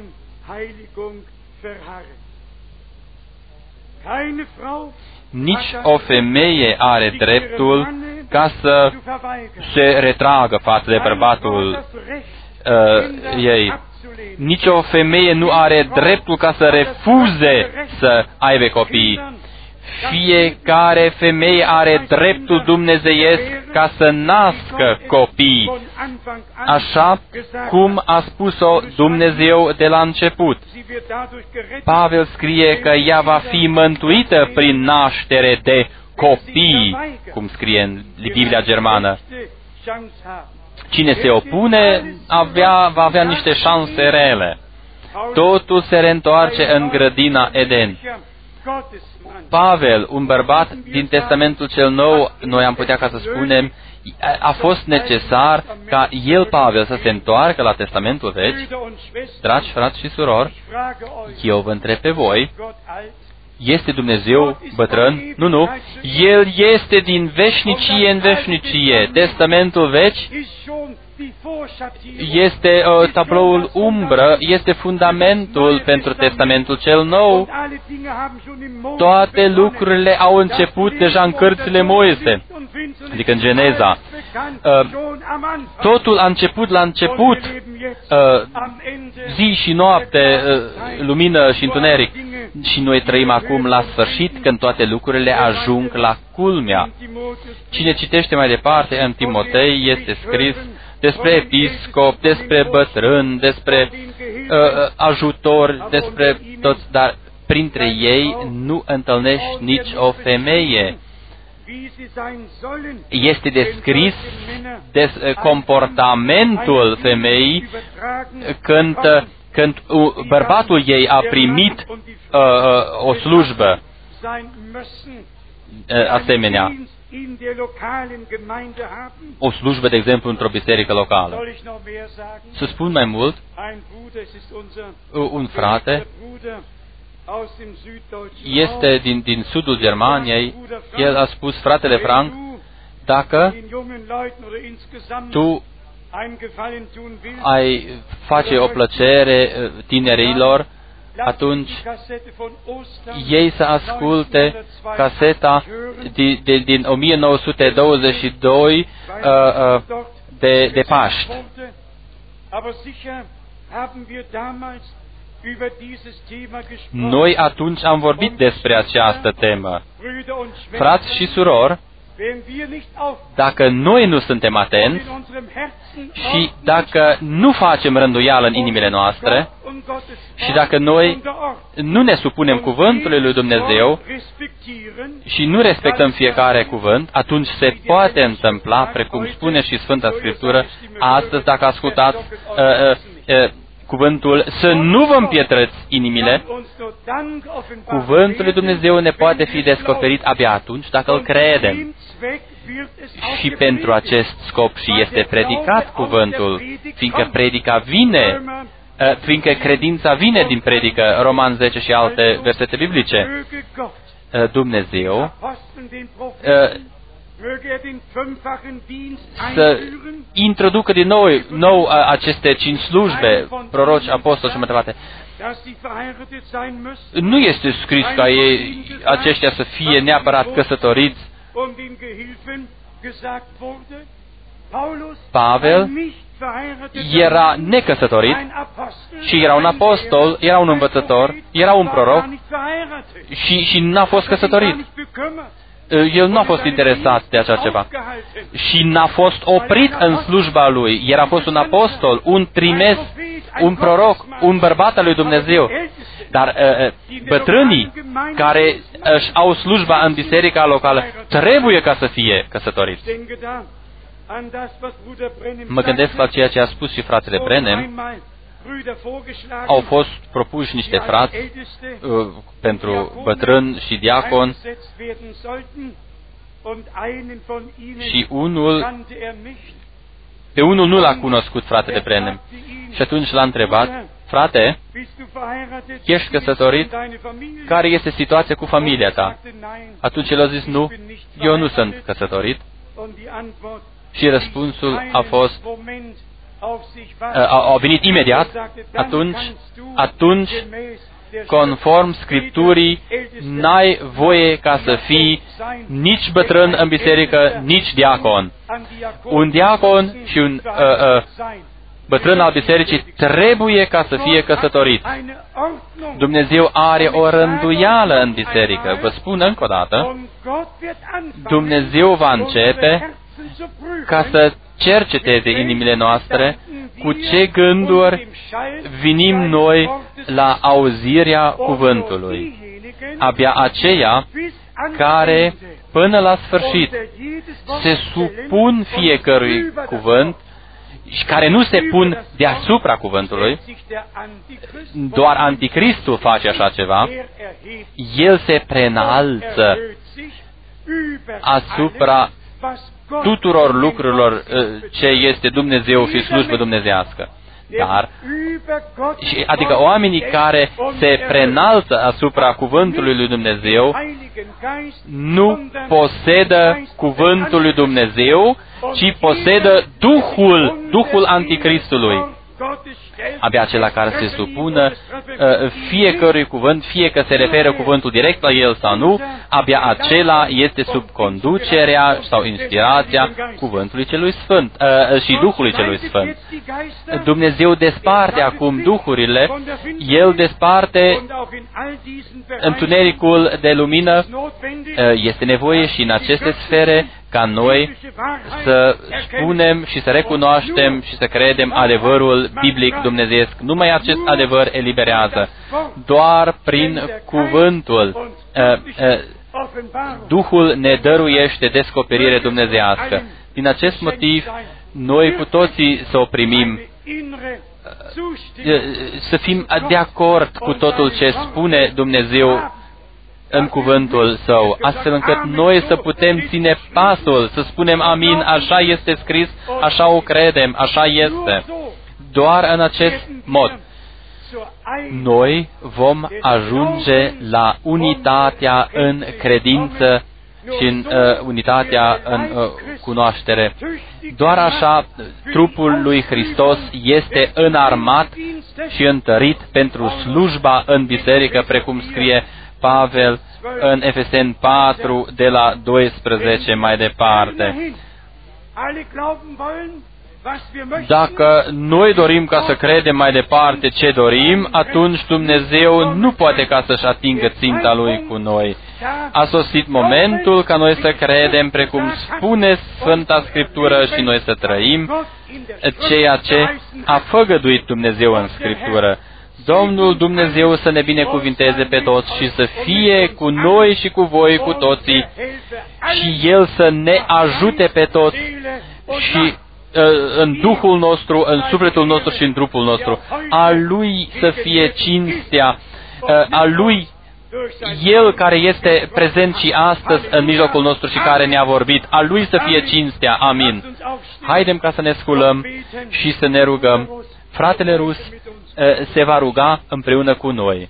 Nici o femeie are dreptul ca să se retragă față de bărbatul ei. Nici o femeie nu are dreptul ca să refuze să aibă copii. Fiecare femeie are dreptul dumnezeiesc ca să nască copii, așa cum a spus-o Dumnezeu de la început. Pavel scrie că ea va fi mântuită prin naștere de copii, cum scrie în Biblia germană. Cine se opune va avea niște șanse rele. Totul se reîntoarce în grădina Eden. Pavel, un bărbat din Testamentul cel Nou, noi am putea ca să spunem, a fost necesar ca el, Pavel, să se întoarcă la Testamentul Vechi. Dragi frați și surori, eu vă întreb pe voi, este Dumnezeu bătrân? Nu. El este din veșnicie în veșnicie. Testamentul Vechi este tabloul umbră, este fundamentul pentru Testamentul cel Nou. Toate lucrurile au început deja în cărțile Moise, adică în Geneza. Totul a început la început, zi și noapte, lumină și întuneric. Și noi trăim acum la sfârșit, când toate lucrurile ajung la culmea. Cine citește mai departe în Timotei, este scris despre episcop, despre bătrân, despre ajutor, despre toți, dar printre ei nu întâlnești nici o femeie. Este descris comportamentul femeii când bărbatul ei a primit o slujbă asemenea. O slujbă, de exemplu, într-o biserică locală. Să spun mai mult, un frate este din sudul Germaniei, el a spus, fratele Frank, dacă tu ai face o plăcere tinerilor, atunci ei să asculte caseta din 1922 de Paști. Noi atunci am vorbit despre această temă. Frați și surori, Dacă noi nu suntem atenți și dacă nu facem rânduială în inimile noastre și dacă noi nu ne supunem cuvântului lui Dumnezeu și nu respectăm fiecare cuvânt, atunci se poate întâmpla, precum spune și Sfânta Scriptură, astăzi, dacă ascultați cuvântul, să nu vă împietrăți inimile. Cuvântul lui Dumnezeu ne poate fi descoperit abia atunci dacă îl credem. Și pentru acest scop și este predicat cuvântul, fiindcă predica vine, fiindcă credința vine din predică, Roman 10 și alte versete biblice. Dumnezeu să introducă din nou aceste 5 slujbe, proroci, apostoli și mai departe. Nu este scris ca aceștia să fie neapărat căsătoriți. Pavel era necăsătorit și era un apostol, era un învățător, era un proroc și n-a fost căsătorit. El nu a fost interesat de așa ceva și n-a fost oprit în slujba lui. El a fost un apostol, un trimis, un proroc, un bărbat al lui Dumnezeu. Dar bătrânii care își au slujba în biserica locală trebuie ca să fie căsătoriți. Mă gândesc la ceea ce a spus și fratele Branham. Au fost propuși niște frați pentru bătrân și diacon și pe unul nu l-a cunoscut fratele Branham. Și atunci l-a întrebat: frate, ești căsătorit? Care este situația cu familia ta? Atunci el a zis: nu, eu nu sunt căsătorit. Și răspunsul a venit imediat. Atunci, conform Scripturii, n-ai voie ca să fii nici bătrân în biserică, nici diacon. Un diacon și un bătrân al bisericii trebuie ca să fie căsătorit. Dumnezeu are o rânduială în biserică. Vă spun încă o dată, Dumnezeu va începe ca să cerceteze inimile noastre cu ce gânduri vinim noi la auzirea cuvântului. Abia aceia care până la sfârșit se supun fiecărui cuvânt și care nu se pun deasupra cuvântului. Doar Anticristul face așa ceva. El se preînalță asupra tuturor lucrurilor ce este Dumnezeu și slujbă dumnezească. Dar, adică oamenii care se preînalță asupra cuvântului lui Dumnezeu nu posedă cuvântul lui Dumnezeu, ci posedă Duhul Anticristului. Abia acela care se supună fiecărui cuvânt, fie că se referă cuvântul direct la el sau nu, abia acela este sub conducerea sau inspirația cuvântului celui Sfânt și Duhului celui Sfânt. Dumnezeu desparte acum duhurile, El desparte întunericul de lumină. Este nevoie și în aceste sfere ca noi să spunem și să recunoaștem și să credem adevărul biblic dumnezeiesc. Numai acest adevăr eliberează. Doar prin cuvântul Duhul ne dăruiește descoperire dumnezeiască. Din acest motiv, noi cu toții să o primim, să fim de acord cu totul ce spune Dumnezeu în cuvântul Său, astfel încât noi să putem ține pasul, să spunem amin, așa este scris, așa o credem, așa este. Doar în acest mod noi vom ajunge la unitatea în credință și în unitatea în cunoaștere. Doar așa trupul lui Hristos este înarmat și întărit pentru slujba în biserică, precum scrie Pavel în Efeseni 4, de la 12 mai departe. Dacă noi dorim ca să credem mai departe ce dorim, atunci Dumnezeu nu poate ca să-și atingă ținta Lui cu noi. A sosit momentul ca noi să credem precum spune Sfânta Scriptură și noi să trăim ceea ce a făgăduit Dumnezeu în Scriptură. Domnul Dumnezeu să ne binecuvinteze pe toți și să fie cu noi și cu voi, cu toții, și El să ne ajute pe toți și în Duhul nostru, în sufletul nostru și în trupul nostru. A Lui să fie cinstea, a Lui, El care este prezent și astăzi în mijlocul nostru și care ne-a vorbit, a Lui să fie cinstea. Amin. Haidem ca să ne sculăm și să ne rugăm. Fratele Rus se va ruga împreună cu noi.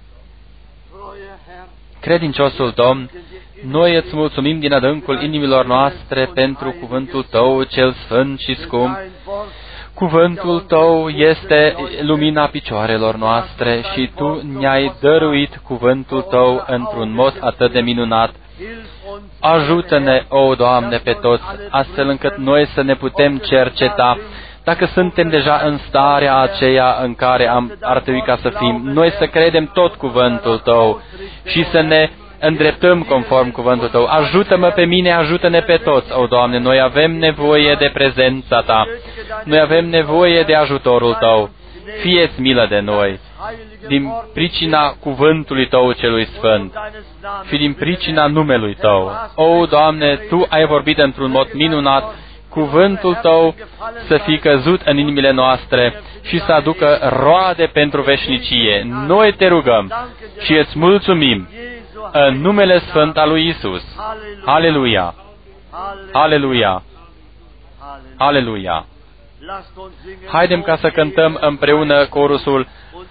Credinciosul Domn, noi îți mulțumim din adâncul inimilor noastre pentru cuvântul Tău cel sfânt și scump. Cuvântul Tău este lumina picioarelor noastre și Tu ne-ai dăruit cuvântul Tău într-un mod atât de minunat. Ajută-ne, o Doamne, pe toți, astfel încât noi să ne putem cerceta. Dacă suntem deja în starea aceea în care ar trebui ca să fim, noi să credem tot cuvântul Tău și să ne îndreptăm conform cuvântul Tău. Ajută-mă pe mine, ajută-ne pe toți, o Doamne, noi avem nevoie de prezența Ta, noi avem nevoie de ajutorul Tău. Fie-ți milă de noi, din pricina cuvântului Tău celui sfânt și din pricina numelui Tău. O, Doamne, Tu ai vorbit într-un mod minunat, cuvântul Tău să fie căzut în inimile noastre și să aducă roade pentru veșnicie. Noi Te rugăm și îți mulțumim în numele sfânt al lui Isus. Aleluia! Aleluia! Aleluia! Haidem ca să cântăm împreună corusul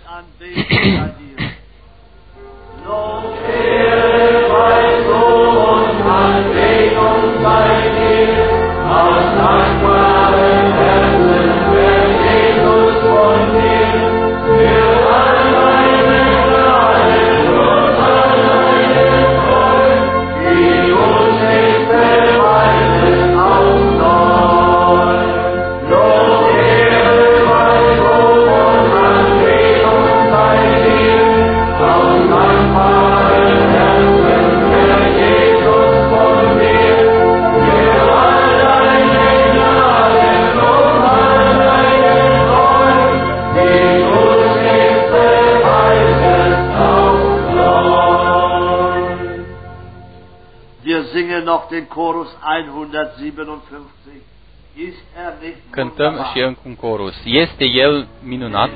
Cântăm și încă un chorus. Este El minunat?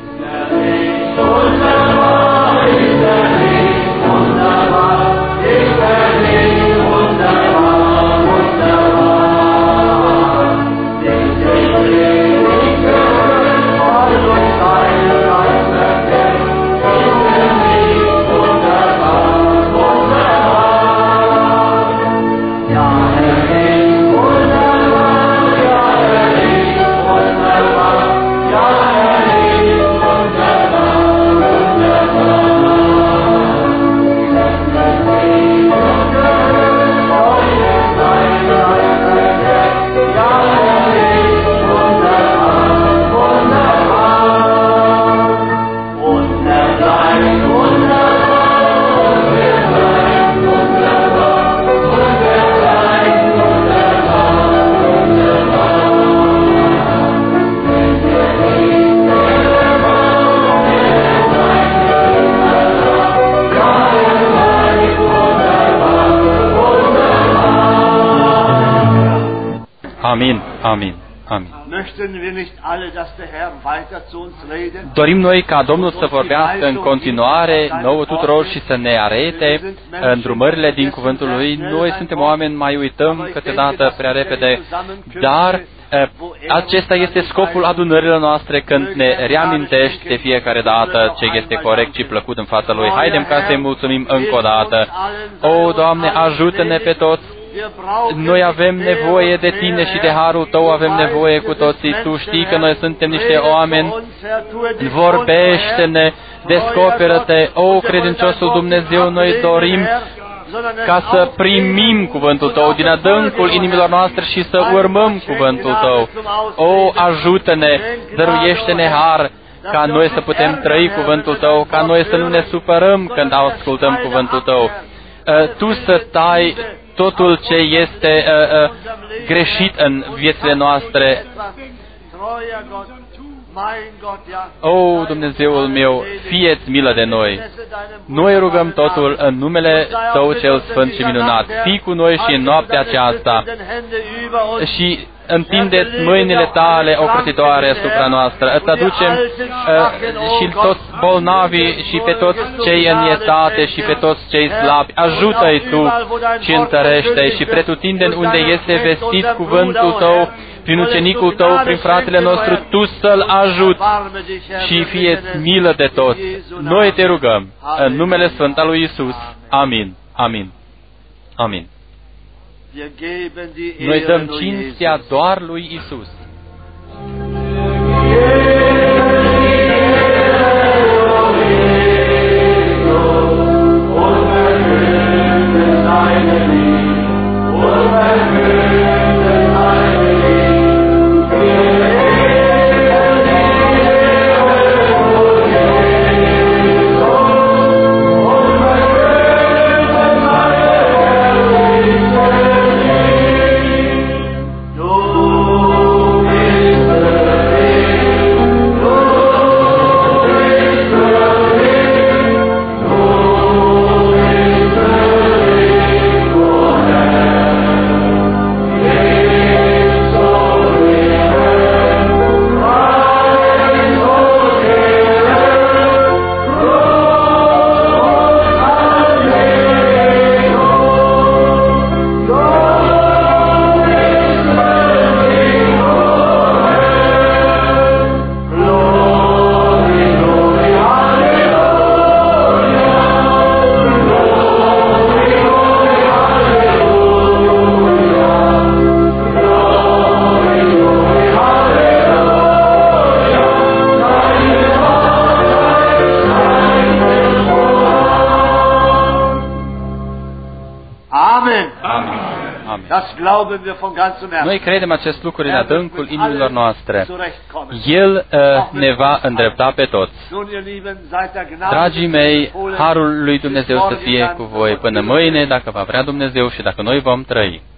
Amin, amin, amin. Dorim noi ca Domnul să vorbească în continuare nouă tuturor și să ne arete îndrumările din cuvântul Lui. Noi suntem oameni, mai uităm câteodată prea repede, dar acesta este scopul adunărilor noastre când ne reamintești de fiecare dată ce este corect și plăcut în fața Lui. Haidem ca să-i mulțumim încă o dată. O, Doamne, ajută-ne pe toți. Noi avem nevoie de Tine și de harul Tău avem nevoie cu toții. Tu știi că noi suntem niște oameni. Vorbește-ne, descoperă-te, o credinciosul Dumnezeu, noi dorim ca să primim cuvântul Tău din adâncul inimilor noastre și să urmăm cuvântul Tău. O, ajută-ne, dăruiește-ne har, ca noi să putem trăi cuvântul Tău, ca noi să nu ne supărăm când ascultăm cuvântul Tău. Tu să tai totul ce este greșit în viețile noastre. O, Dumnezeul meu, fie-ți milă de noi. Noi rugăm totul în numele Tău cel Sfânt și minunat. Fii cu noi și în noaptea aceasta și întinde mâinile Tale ocrotitoare asupra noastră. Îți aducem și toți bolnavii și pe toți cei în etate și pe toți cei slabi. Ajută-i Tu și întărește-i și pretutindeni unde este vestit cuvântul Tău, prin ucenicul Tău, prin fratele nostru, Tu să-l ajuți și fie-ți milă de toți. Noi Te rugăm în numele Sfânt al lui Iisus. Amin. Amin. Amin. Noi dăm cinstea doar lui Iisus. Noi credem acest lucru în adâncul inimilor noastre. El ne va îndrepta pe toți. Dragii mei, harul lui Dumnezeu să fie cu voi până mâine, dacă va vrea Dumnezeu și dacă noi vom trăi.